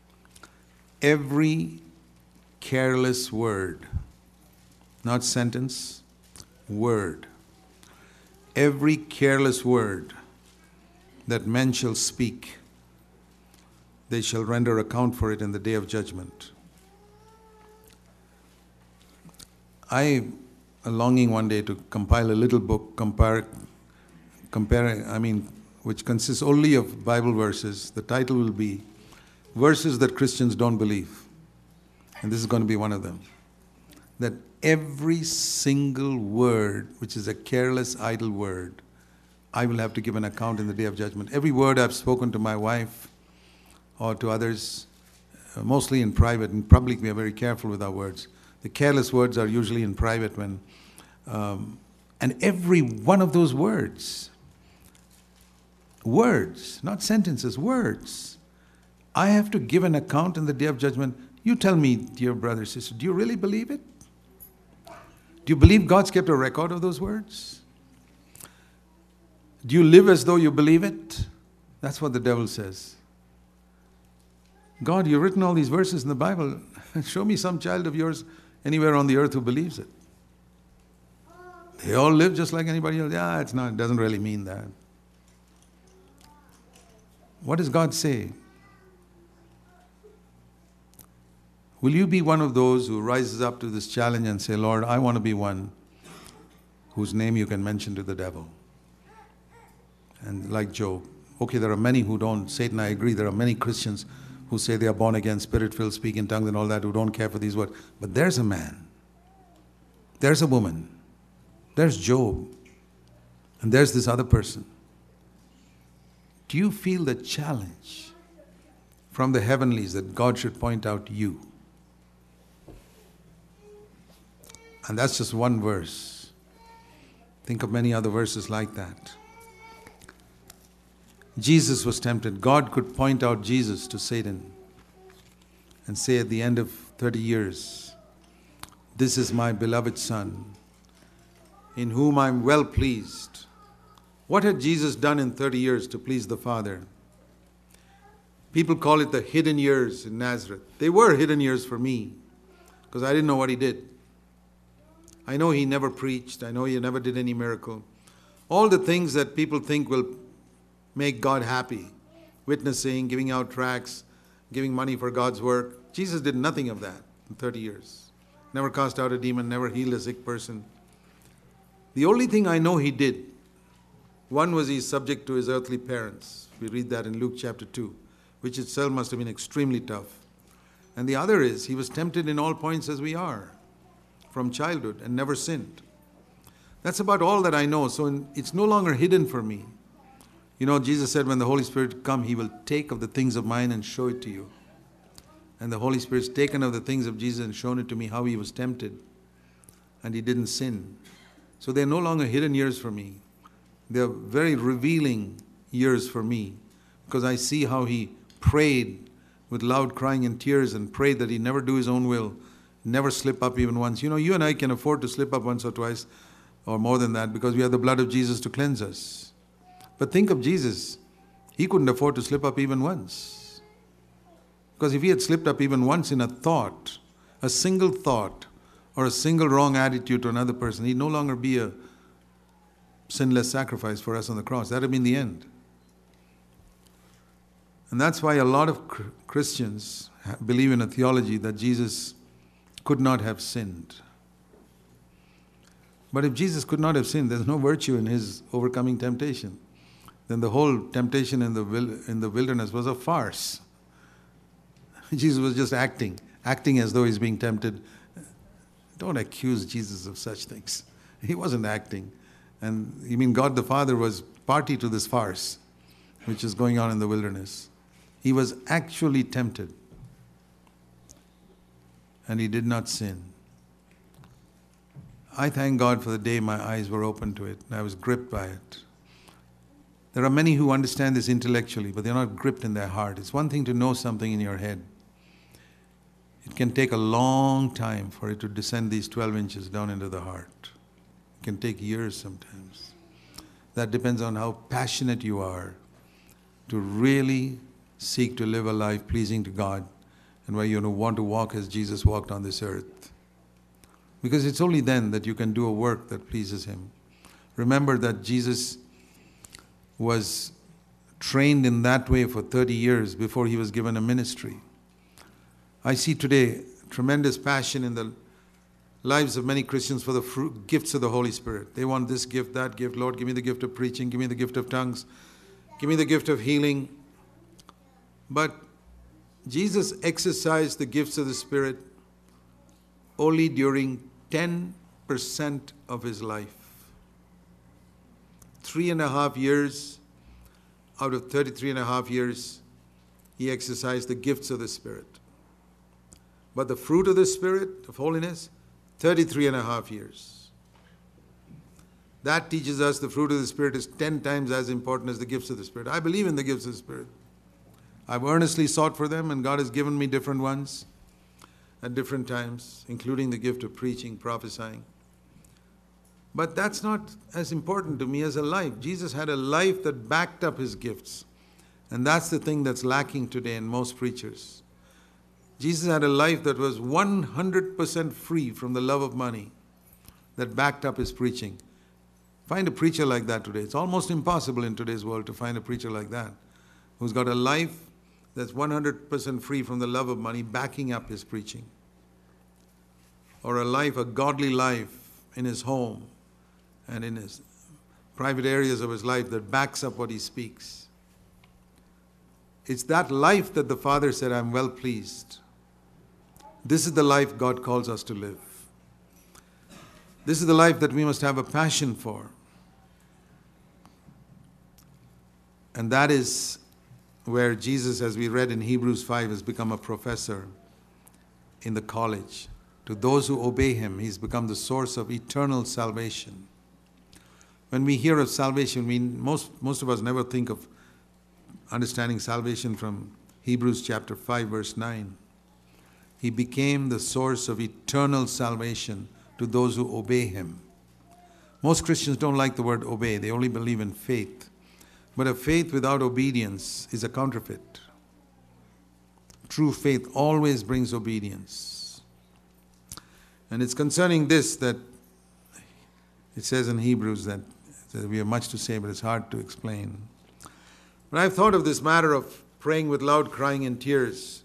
Every careless word, not sentence, word. Every careless word that men shall speak, they shall render account for it in the day of judgment. I am longing one day to compile a little book which consists only of Bible verses. The title will be Verses That Christians Don't Believe. And this is going to be one of them. That every single word, which is a careless, idle word, I will have to give an account in the day of judgment. Every word I've spoken to my wife or to others, mostly in private. In public, we are very careful with our words. The careless words are usually in private and every one of those words, not sentences, words, I have to give an account in the day of judgment. You tell me, dear brother, sister, do you really believe it? Do you believe God's kept a record of those words? Do you live as though you believe it? That's what the devil says. God, you've written all these verses in the Bible. Show me some child of yours anywhere on the earth who believes it. They all live just like anybody else. Yeah, it doesn't really mean that. What does God say? Will you be one of those who rises up to this challenge and say, Lord, I want to be one whose name you can mention to the devil? And like Job, okay, there are many who don't. Satan, I agree, there are many Christians who say they are born again, spirit-filled, speak in tongues and all that, who don't care for these words. But there's a man, there's a woman, there's Job, and there's this other person. Do you feel the challenge from the heavenlies that God should point out you? And that's just one verse. Think of many other verses like that. Jesus was tempted. God could point out Jesus to Satan and say at the end of 30 years, "This is my beloved Son, in whom I am well pleased." What had Jesus done in 30 years to please the Father? People call it the hidden years in Nazareth. They were hidden years for me, because I didn't know what he did. I know he never preached. I know he never did any miracle. All the things that people think will make God happy. Witnessing, giving out tracts, giving money for God's work. Jesus did nothing of that in 30 years. Never cast out a demon, never healed a sick person. The only thing I know he did, one was he's subject to his earthly parents. We read that in Luke chapter 2, which itself must have been extremely tough. And the other is, he was tempted in all points as we are, from childhood, and never sinned. That's about all that I know. So it's no longer hidden for me. You know, Jesus said when the Holy Spirit come, he will take of the things of mine and show it to you. And the Holy Spirit's taken of the things of Jesus and shown it to me, how he was tempted. And he didn't sin. So they're no longer hidden years for me. They're very revealing years for me. Because I see how he prayed with loud crying and tears and prayed that he never do his own will, never slip up even once. You know, you and I can afford to slip up once or twice or more than that because we have the blood of Jesus to cleanse us. But think of Jesus. He couldn't afford to slip up even once. Because if he had slipped up even once in a thought, a single thought, or a single wrong attitude to another person, he'd no longer be a sinless sacrifice for us on the cross. That would have been the end. And that's why a lot of Christians believe in a theology that Jesus could not have sinned. But if Jesus could not have sinned, there's no virtue in his overcoming temptation. Then the whole temptation in the wilderness was a farce. Jesus was just acting as though he's being tempted. Don't accuse Jesus of such things. He wasn't acting. And you mean God the Father was party to this farce, which is going on in the wilderness. He was actually tempted. And he did not sin. I thank God for the day my eyes were opened to it and I was gripped by it. There are many who understand this intellectually, but they're not gripped in their heart. It's one thing to know something in your head. It can take a long time for it to descend these 12 inches down into the heart. It can take years sometimes. That depends on how passionate you are to really seek to live a life pleasing to God and where you want to walk as Jesus walked on this earth. Because it's only then that you can do a work that pleases him. Remember that Jesus was trained in that way for 30 years before he was given a ministry. I see today tremendous passion in the lives of many Christians for the gifts of the Holy Spirit. They want this gift, that gift. Lord, give me the gift of preaching. Give me the gift of tongues. Give me the gift of healing. But Jesus exercised the gifts of the Spirit only during 10% of his life. 3.5 years out of 33.5 years, he exercised the gifts of the Spirit. But the fruit of the Spirit, of holiness, 33.5 years. That teaches us the fruit of the Spirit is 10 times as important as the gifts of the Spirit. I believe in the gifts of the Spirit. I've earnestly sought for them, and God has given me different ones at different times, including the gift of preaching, prophesying. But that's not as important to me as a life. Jesus had a life that backed up his gifts. And that's the thing that's lacking today in most preachers. Jesus had a life that was 100% free from the love of money that backed up his preaching. Find a preacher like that today. It's almost impossible in today's world to find a preacher like that, who's got a life that's 100% free from the love of money backing up his preaching. Or a life, a godly life in his home and in his private areas of his life that backs up what he speaks. It's that life that the Father said, I'm well pleased. This is the life God calls us to live. This is the life that we must have a passion for. And that is where Jesus, as we read in Hebrews 5, has become a professor in the college. To those who obey him, he's become the source of eternal salvation. When we hear of salvation, most of us never think of understanding salvation from Hebrews chapter 5 verse 9. He became the source of eternal salvation to those who obey him. Most Christians don't like the word obey. They only believe in faith. But a faith without obedience is a counterfeit. True faith always brings obedience. And it's concerning this that it says in Hebrews that we have much to say, but it's hard to explain. But I've thought of this matter of praying with loud crying and tears.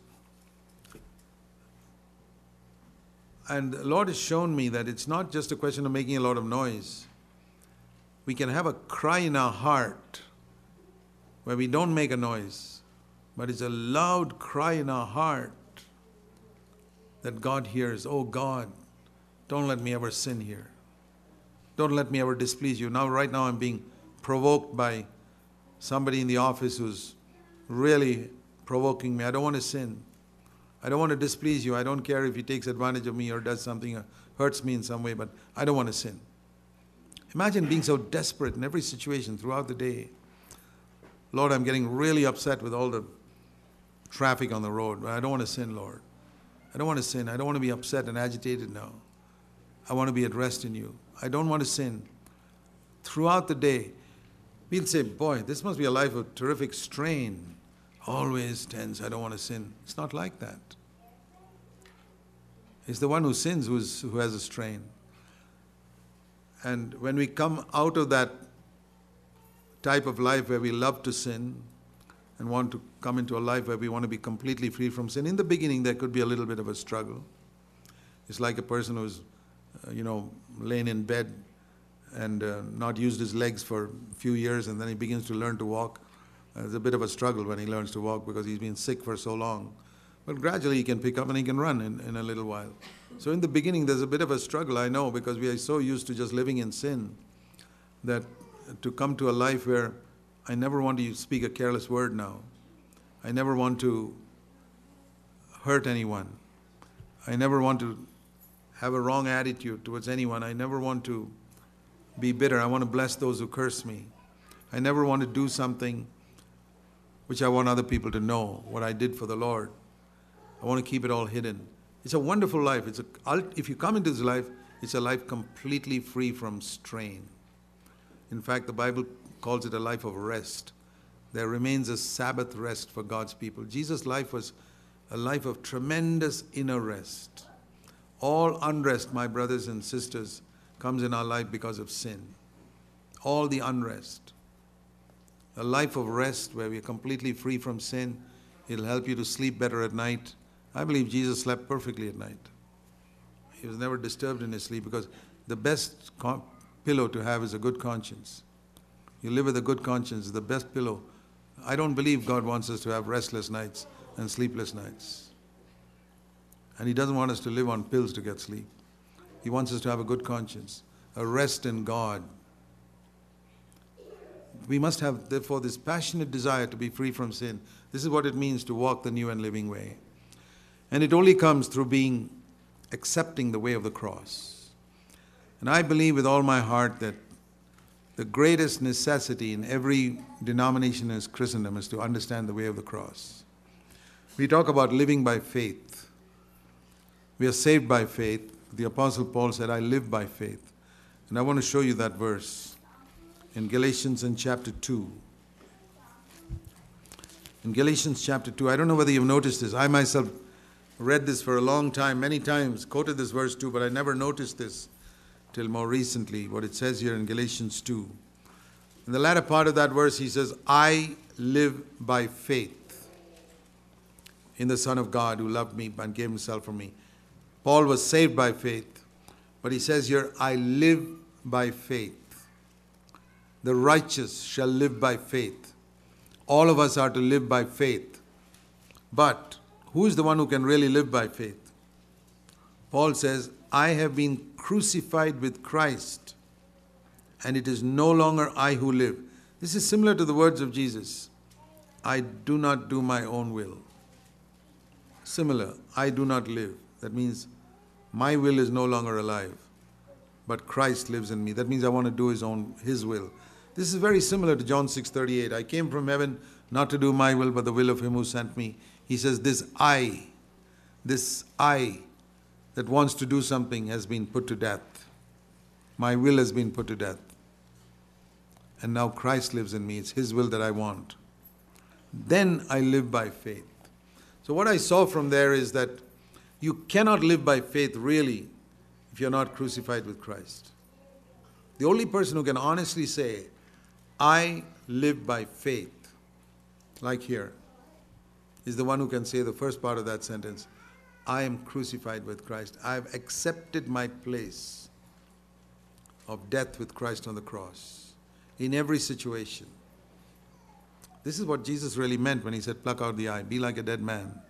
And the Lord has shown me that it's not just a question of making a lot of noise. We can have a cry in our heart where we don't make a noise, but it's a loud cry in our heart that God hears. Oh God, don't let me ever sin here. Don't let me ever displease you. Right now I'm being provoked by somebody in the office who's really provoking me. I don't want to sin. I don't want to displease you. I don't care if he takes advantage of me or does something or hurts me in some way, but I don't want to sin. Imagine being so desperate in every situation throughout the day. Lord, I'm getting really upset with all the traffic on the road. I don't want to sin, Lord. I don't want to sin. I don't want to be upset and agitated now. I want to be at rest in you. I don't want to sin. Throughout the day, we'll say, boy, this must be a life of terrific strain. Always tense, I don't want to sin. It's not like that. It's the one who sins who has a strain. And when we come out of that type of life where we love to sin and want to come into a life where we want to be completely free from sin, in the beginning there could be a little bit of a struggle. It's like a person who's, laying in bed and not used his legs for a few years, and then he begins to learn to walk. There's a bit of a struggle when he learns to walk because he's been sick for so long. But gradually he can pick up and he can run in a little while. So in the beginning there's a bit of a struggle, I know, because we are so used to just living in sin that to come to a life where I never want to speak a careless word now. I never want to hurt anyone. I never want to have a wrong attitude towards anyone. I never want to be bitter. I want to bless those who curse me. I never want to do something which I want other people to know, what I did for the Lord. I want to keep it all hidden. It's a wonderful life. If you come into this life, it's a life completely free from strain. In fact, the Bible calls it a life of rest. There remains a Sabbath rest for God's people. Jesus' life was a life of tremendous inner rest. All unrest, my brothers and sisters, comes in our life because of sin. All the unrest. A life of rest where we are completely free from sin. It'll help you to sleep better at night. I believe Jesus slept perfectly at night. He was never disturbed in his sleep because the best pillow to have is a good conscience. You live with a good conscience, the best pillow. I don't believe God wants us to have restless nights and sleepless nights. And he doesn't want us to live on pills to get sleep. He wants us to have a good conscience, a rest in God. We must have, therefore, this passionate desire to be free from sin. This is what it means to walk the new and living way. And it only comes through accepting the way of the cross. And I believe with all my heart that the greatest necessity in every denomination in Christendom is to understand the way of the cross. We talk about living by faith. We are saved by faith. The Apostle Paul said, I live by faith. And I want to show you that verse in Galatians in chapter 2. In Galatians chapter 2, I don't know whether you've noticed this. I myself read this for a long time, many times, quoted this verse too, but I never noticed this till more recently, what it says here in Galatians 2. In the latter part of that verse, he says, I live by faith in the Son of God who loved me and gave himself for me. Paul was saved by faith, but he says here, I live by faith. The righteous shall live by faith. All of us are to live by faith. But who is the one who can really live by faith? Paul says, I have been crucified with Christ, and it is no longer I who live. This is similar to the words of Jesus. I do not do my own will. Similar, I do not live. That means My will is no longer alive, but Christ lives in me. That means I want to do His will. This is very similar to John 6:38. I came from heaven not to do my will, but the will of Him who sent me. He says, this I that wants to do something has been put to death. My will has been put to death. And now Christ lives in me. It's His will that I want. Then I live by faith. So what I saw from there is that you cannot live by faith really if you're not crucified with Christ. The only person who can honestly say, I live by faith, like here, is the one who can say the first part of that sentence, I am crucified with Christ. I have accepted my place of death with Christ on the cross in every situation. This is what Jesus really meant when He said, pluck out the eye, be like a dead man.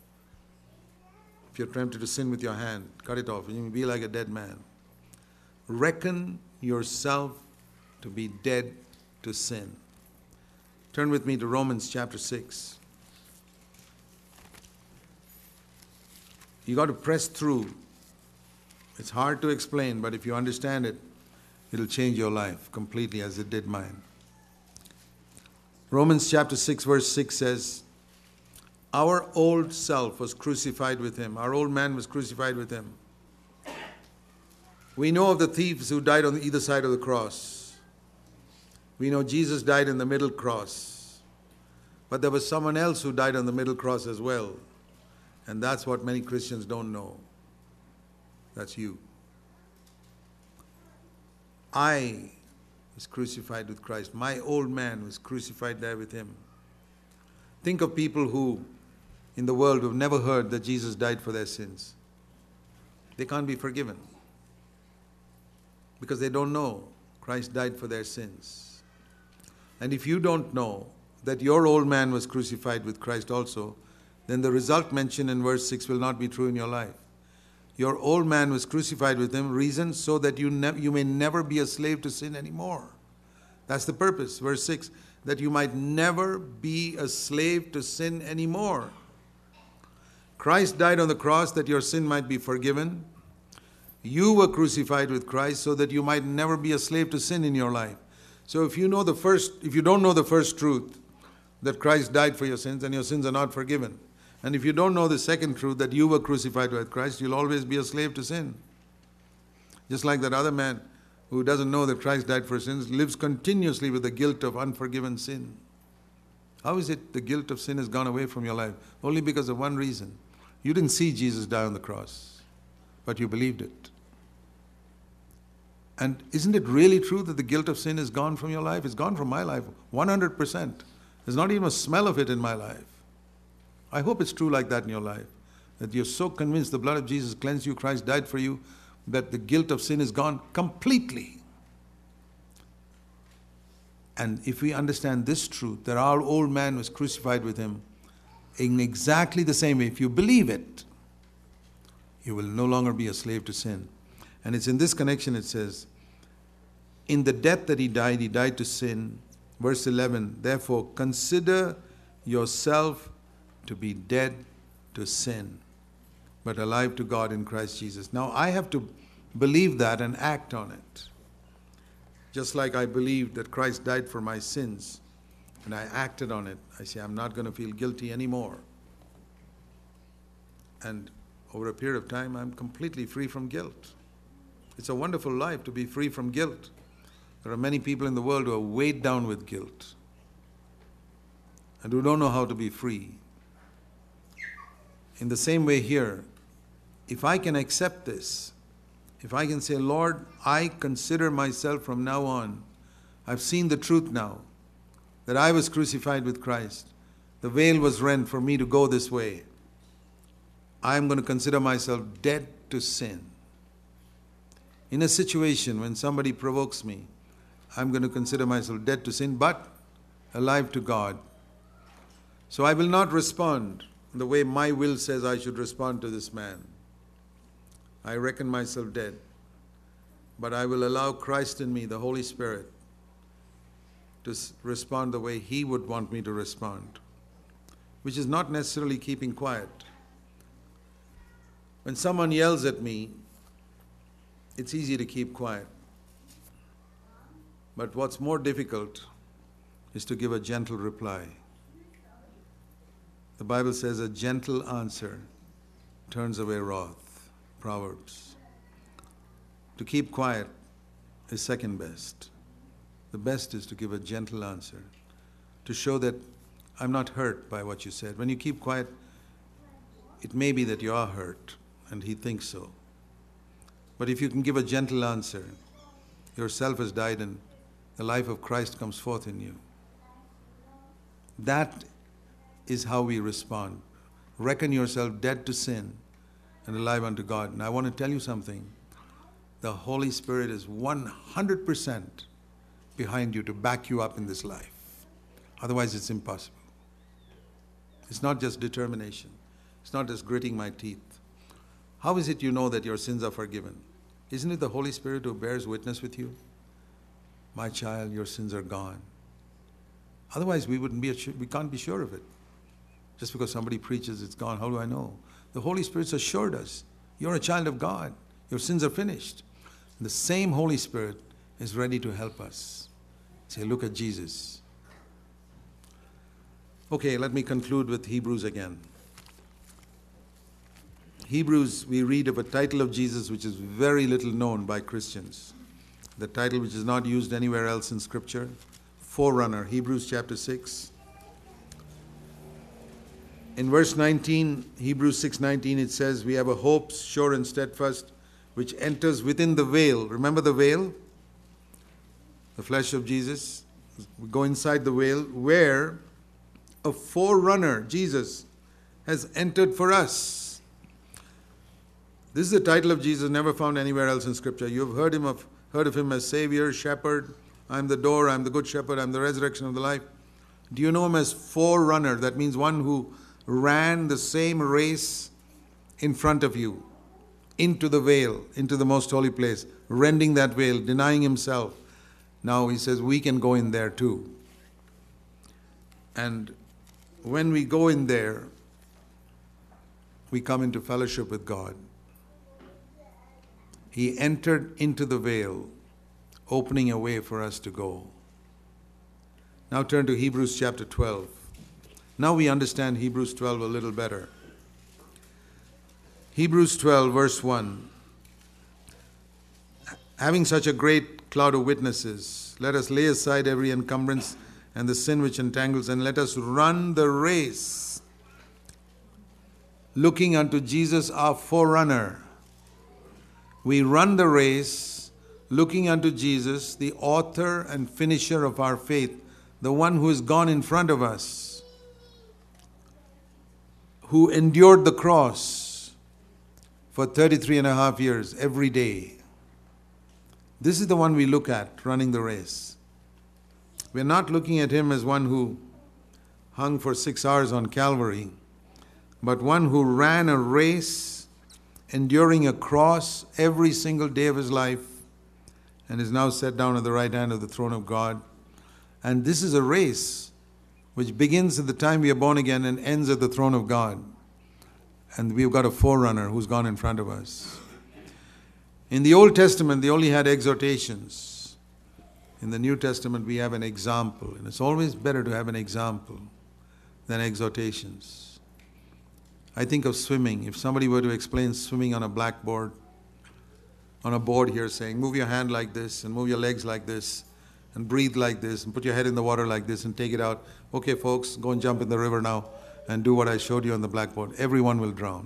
If you're tempted to sin with your hand, cut it off, and you be like a dead man. Reckon yourself to be dead to sin. Turn with me to Romans chapter 6. You got to press through. It's hard to explain, but if you understand it, it'll change your life completely as it did mine. Romans chapter 6 verse 6 says, our old self was crucified with Him. Our old man was crucified with Him. We know of the thieves who died on either side of the cross. We know Jesus died in the middle cross. But there was someone else who died on the middle cross as well. And that's what many Christians don't know. That's you. I was crucified with Christ. My old man was crucified there with Him. Think of people who in the world who have never heard that Jesus died for their sins. They can't be forgiven because they don't know Christ died for their sins. And if you don't know that your old man was crucified with Christ also, then the result mentioned in verse 6 will not be true in your life. Your old man was crucified with Him, reason so that you may never be a slave to sin anymore. That's the purpose, verse 6, that you might never be a slave to sin anymore. Christ died on the cross that your sin might be forgiven. You were crucified with Christ so that you might never be a slave to sin in your life. So if you don't know the first truth, that Christ died for your sins and your sins are not forgiven, and if you don't know the second truth, that you were crucified with Christ, you'll always be a slave to sin. Just like that other man who doesn't know that Christ died for sins, lives continuously with the guilt of unforgiven sin. How is it the guilt of sin has gone away from your life? Only because of one reason. You didn't see Jesus die on the cross, but you believed it. And isn't it really true that the guilt of sin is gone from your life? It's gone from my life, 100%. There's not even a smell of it in my life. I hope it's true like that in your life, that you're so convinced the blood of Jesus cleansed you, Christ died for you, that the guilt of sin is gone completely. And if we understand this truth, that our old man was crucified with Him in exactly the same way, if you believe it, you will no longer be a slave to sin. And it's in this connection it says, in the death that He died to sin. Verse 11, therefore consider yourself to be dead to sin, but alive to God in Christ Jesus. Now I have to believe that and act on it. Just like I believed that Christ died for my sins and I acted on it. I say, I'm not going to feel guilty anymore. And over a period of time, I'm completely free from guilt. It's a wonderful life to be free from guilt. There are many people in the world who are weighed down with guilt and who don't know how to be free. In the same way here, if I can accept this, if I can say, Lord, I consider myself from now on, I've seen the truth now, that I was crucified with Christ. The veil was rent for me to go this way. I'm going to consider myself dead to sin. In a situation when somebody provokes me, I'm going to consider myself dead to sin, but alive to God. So I will not respond the way my will says I should respond to this man. I reckon myself dead, but I will allow Christ in me, the Holy Spirit, to respond the way He would want me to respond, which is not necessarily keeping quiet. When someone yells at me It's easy to keep quiet. But what's more difficult is to give a gentle reply. The Bible says a gentle answer turns away wrath. Proverbs. To keep quiet is second best. The best is to give a gentle answer, to show that I'm not hurt by what you said. When you keep quiet, it may be that you are hurt, and he thinks so. But if you can give a gentle answer, yourself has died and the life of Christ comes forth in you. That is how we respond. Reckon yourself dead to sin and alive unto God. And I want to tell you something. The Holy Spirit is 100% behind you to back you up in this life. Otherwise, it's impossible. It's not just determination. It's not just gritting my teeth. How is it you know that your sins are forgiven? Isn't it the Holy Spirit who bears witness with you? My child, your sins are gone. Otherwise, we can't be sure of it. Just because somebody preaches it's gone, how do I know? The Holy Spirit's assured us, you're a child of God. Your sins are finished. And the same Holy Spirit is ready to help us. Say, look at Jesus. Okay, let me conclude with Hebrews again. Hebrews, we read of a title of Jesus which is very little known by Christians. The title which is not used anywhere else in Scripture, Forerunner, Hebrews chapter 6. In verse 19, Hebrews 6:19, it says, we have a hope sure and steadfast, which enters within the veil. Remember the veil? The flesh of Jesus. We go inside the veil, where a forerunner, Jesus, has entered for us. This is the title of Jesus, never found anywhere else in Scripture. You've heard of him as Savior, Shepherd. I'm the door, I'm the good shepherd, I'm the resurrection of the life. Do you know him as forerunner? That means one who ran the same race in front of you, into the veil, into the most holy place, rending that veil, denying himself. Now he says we can go in there too. And when we go in there, we come into fellowship with God. He entered into the veil, opening a way for us to go. Now turn to Hebrews chapter 12. Now we understand Hebrews 12 a little better. Hebrews 12 verse 1. Having such a great cloud of witnesses, let us lay aside every encumbrance and the sin which entangles, and let us run the race, looking unto Jesus our forerunner. We run the race, looking unto Jesus, the author and finisher of our faith, the one who has gone in front of us, who endured the cross for 33 and a half years every day. This is the one we look at, running the race. We're not looking at him as one who hung for 6 hours on Calvary, but one who ran a race, enduring a cross every single day of his life, and is now set down at the right hand of the throne of God. And this is a race which begins at the time we are born again and ends at the throne of God. And we've got a forerunner who's gone in front of us. In the Old Testament, they only had exhortations. In the New Testament, we have an example. And it's always better to have an example than exhortations. I think of swimming. If somebody were to explain swimming on a blackboard, on a board here saying, move your hand like this, and move your legs like this, and breathe like this, and put your head in the water like this, and take it out. Okay, folks, go and jump in the river now, and do what I showed you on the blackboard. Everyone will drown.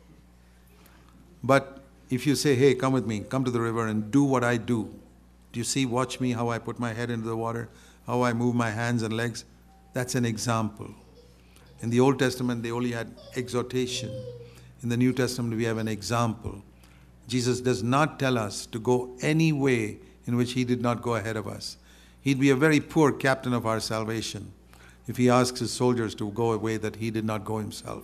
But if you say, hey, come with me, come to the river and do what I do. Do you see, watch me, how I put my head into the water, how I move my hands and legs? That's an example. In the Old Testament, they only had exhortation. In the New Testament, we have an example. Jesus does not tell us to go any way in which he did not go ahead of us. He'd be a very poor captain of our salvation if he asks his soldiers to go a way that he did not go himself.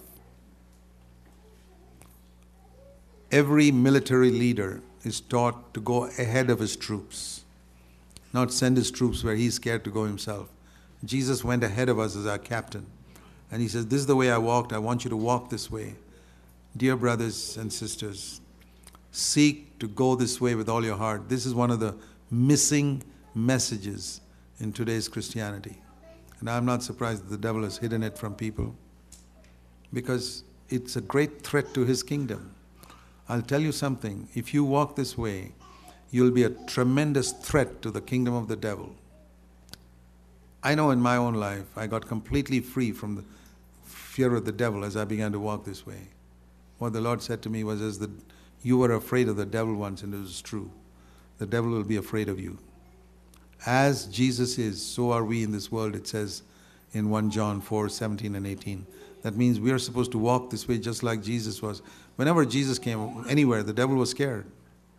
Every military leader is taught to go ahead of his troops, not send his troops where he's scared to go himself. Jesus went ahead of us as our captain. And he says, this is the way I walked. I want you to walk this way. Dear brothers and sisters, Seek to go this way with all your heart. This is one of the missing messages in today's Christianity. And I'm not surprised that the devil has hidden it from people, because it's a great threat to his kingdom. I'll tell you something, if you walk this way, you'll be a tremendous threat to the kingdom of the devil. I know in my own life, I got completely free from the fear of the devil as I began to walk this way. What the Lord said to me was, you were afraid of the devil once, and it was true. The devil will be afraid of you. As Jesus is, so are we in this world, it says in 1 John 4:17 and 18. That means we are supposed to walk this way just like Jesus was. Whenever Jesus came anywhere, the devil was scared.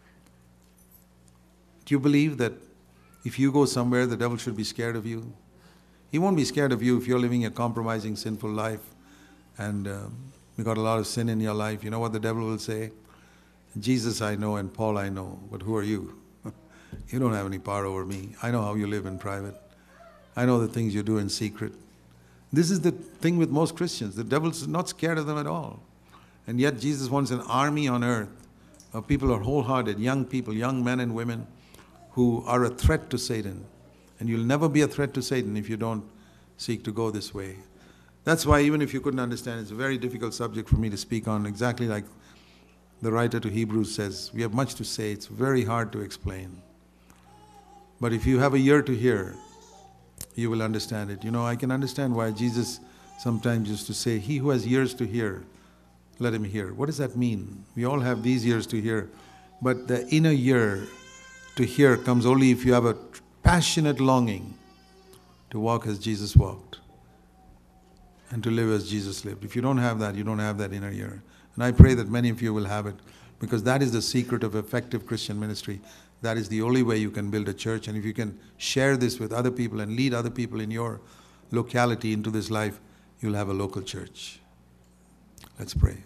Do you believe that if you go somewhere, the devil should be scared of you? He won't be scared of you if you're living a compromising, sinful life and you got a lot of sin in your life. You know what the devil will say? Jesus I know and Paul I know, but who are you? You don't have any power over me. I know how you live in private. I know the things you do in secret. This is the thing with most Christians. The devil's not scared of them at all. And yet Jesus wants an army on earth of people who are wholehearted, young people, young men and women who are a threat to Satan. And you'll never be a threat to Satan if you don't seek to go this way. That's why even if you couldn't understand, it's a very difficult subject for me to speak on, exactly like the writer to Hebrews says. We have much to say. It's very hard to explain. But if you have a ear to hear, you will understand it. You know, I can understand why Jesus sometimes used to say, he who has ears to hear, let him hear. What does that mean? We all have these ears to hear. But the inner ear to hear comes only if you have a passionate longing to walk as Jesus walked and to live as Jesus lived. If you don't have that, you don't have that inner ear. And I pray that many of you will have it, because that is the secret of effective Christian ministry. That is the only way you can build a church. And if you can share this with other people and lead other people in your locality into this life, you'll have a local church. Let's pray.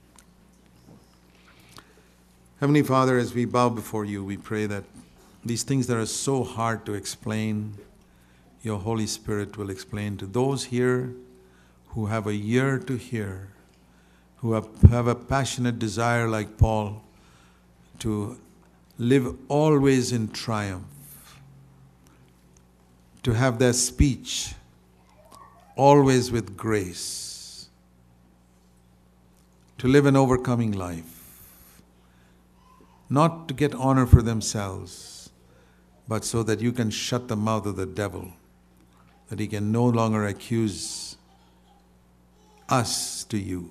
Heavenly Father, as we bow before you, we pray that these things that are so hard to explain, your Holy Spirit will explain to those here who have a ear to hear, who have a passionate desire like Paul to live always in triumph, to have their speech always with grace, to live an overcoming life, not to get honor for themselves, but so that you can shut the mouth of the devil, that he can no longer accuse us to you.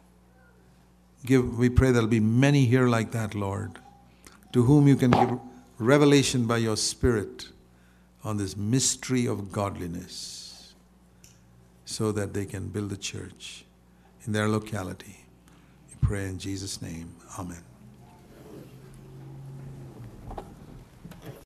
We pray there'll be many here like that, Lord, to whom you can give revelation by your Spirit on this mystery of godliness, so that they can build a church in their locality. We pray in Jesus' name. Amen.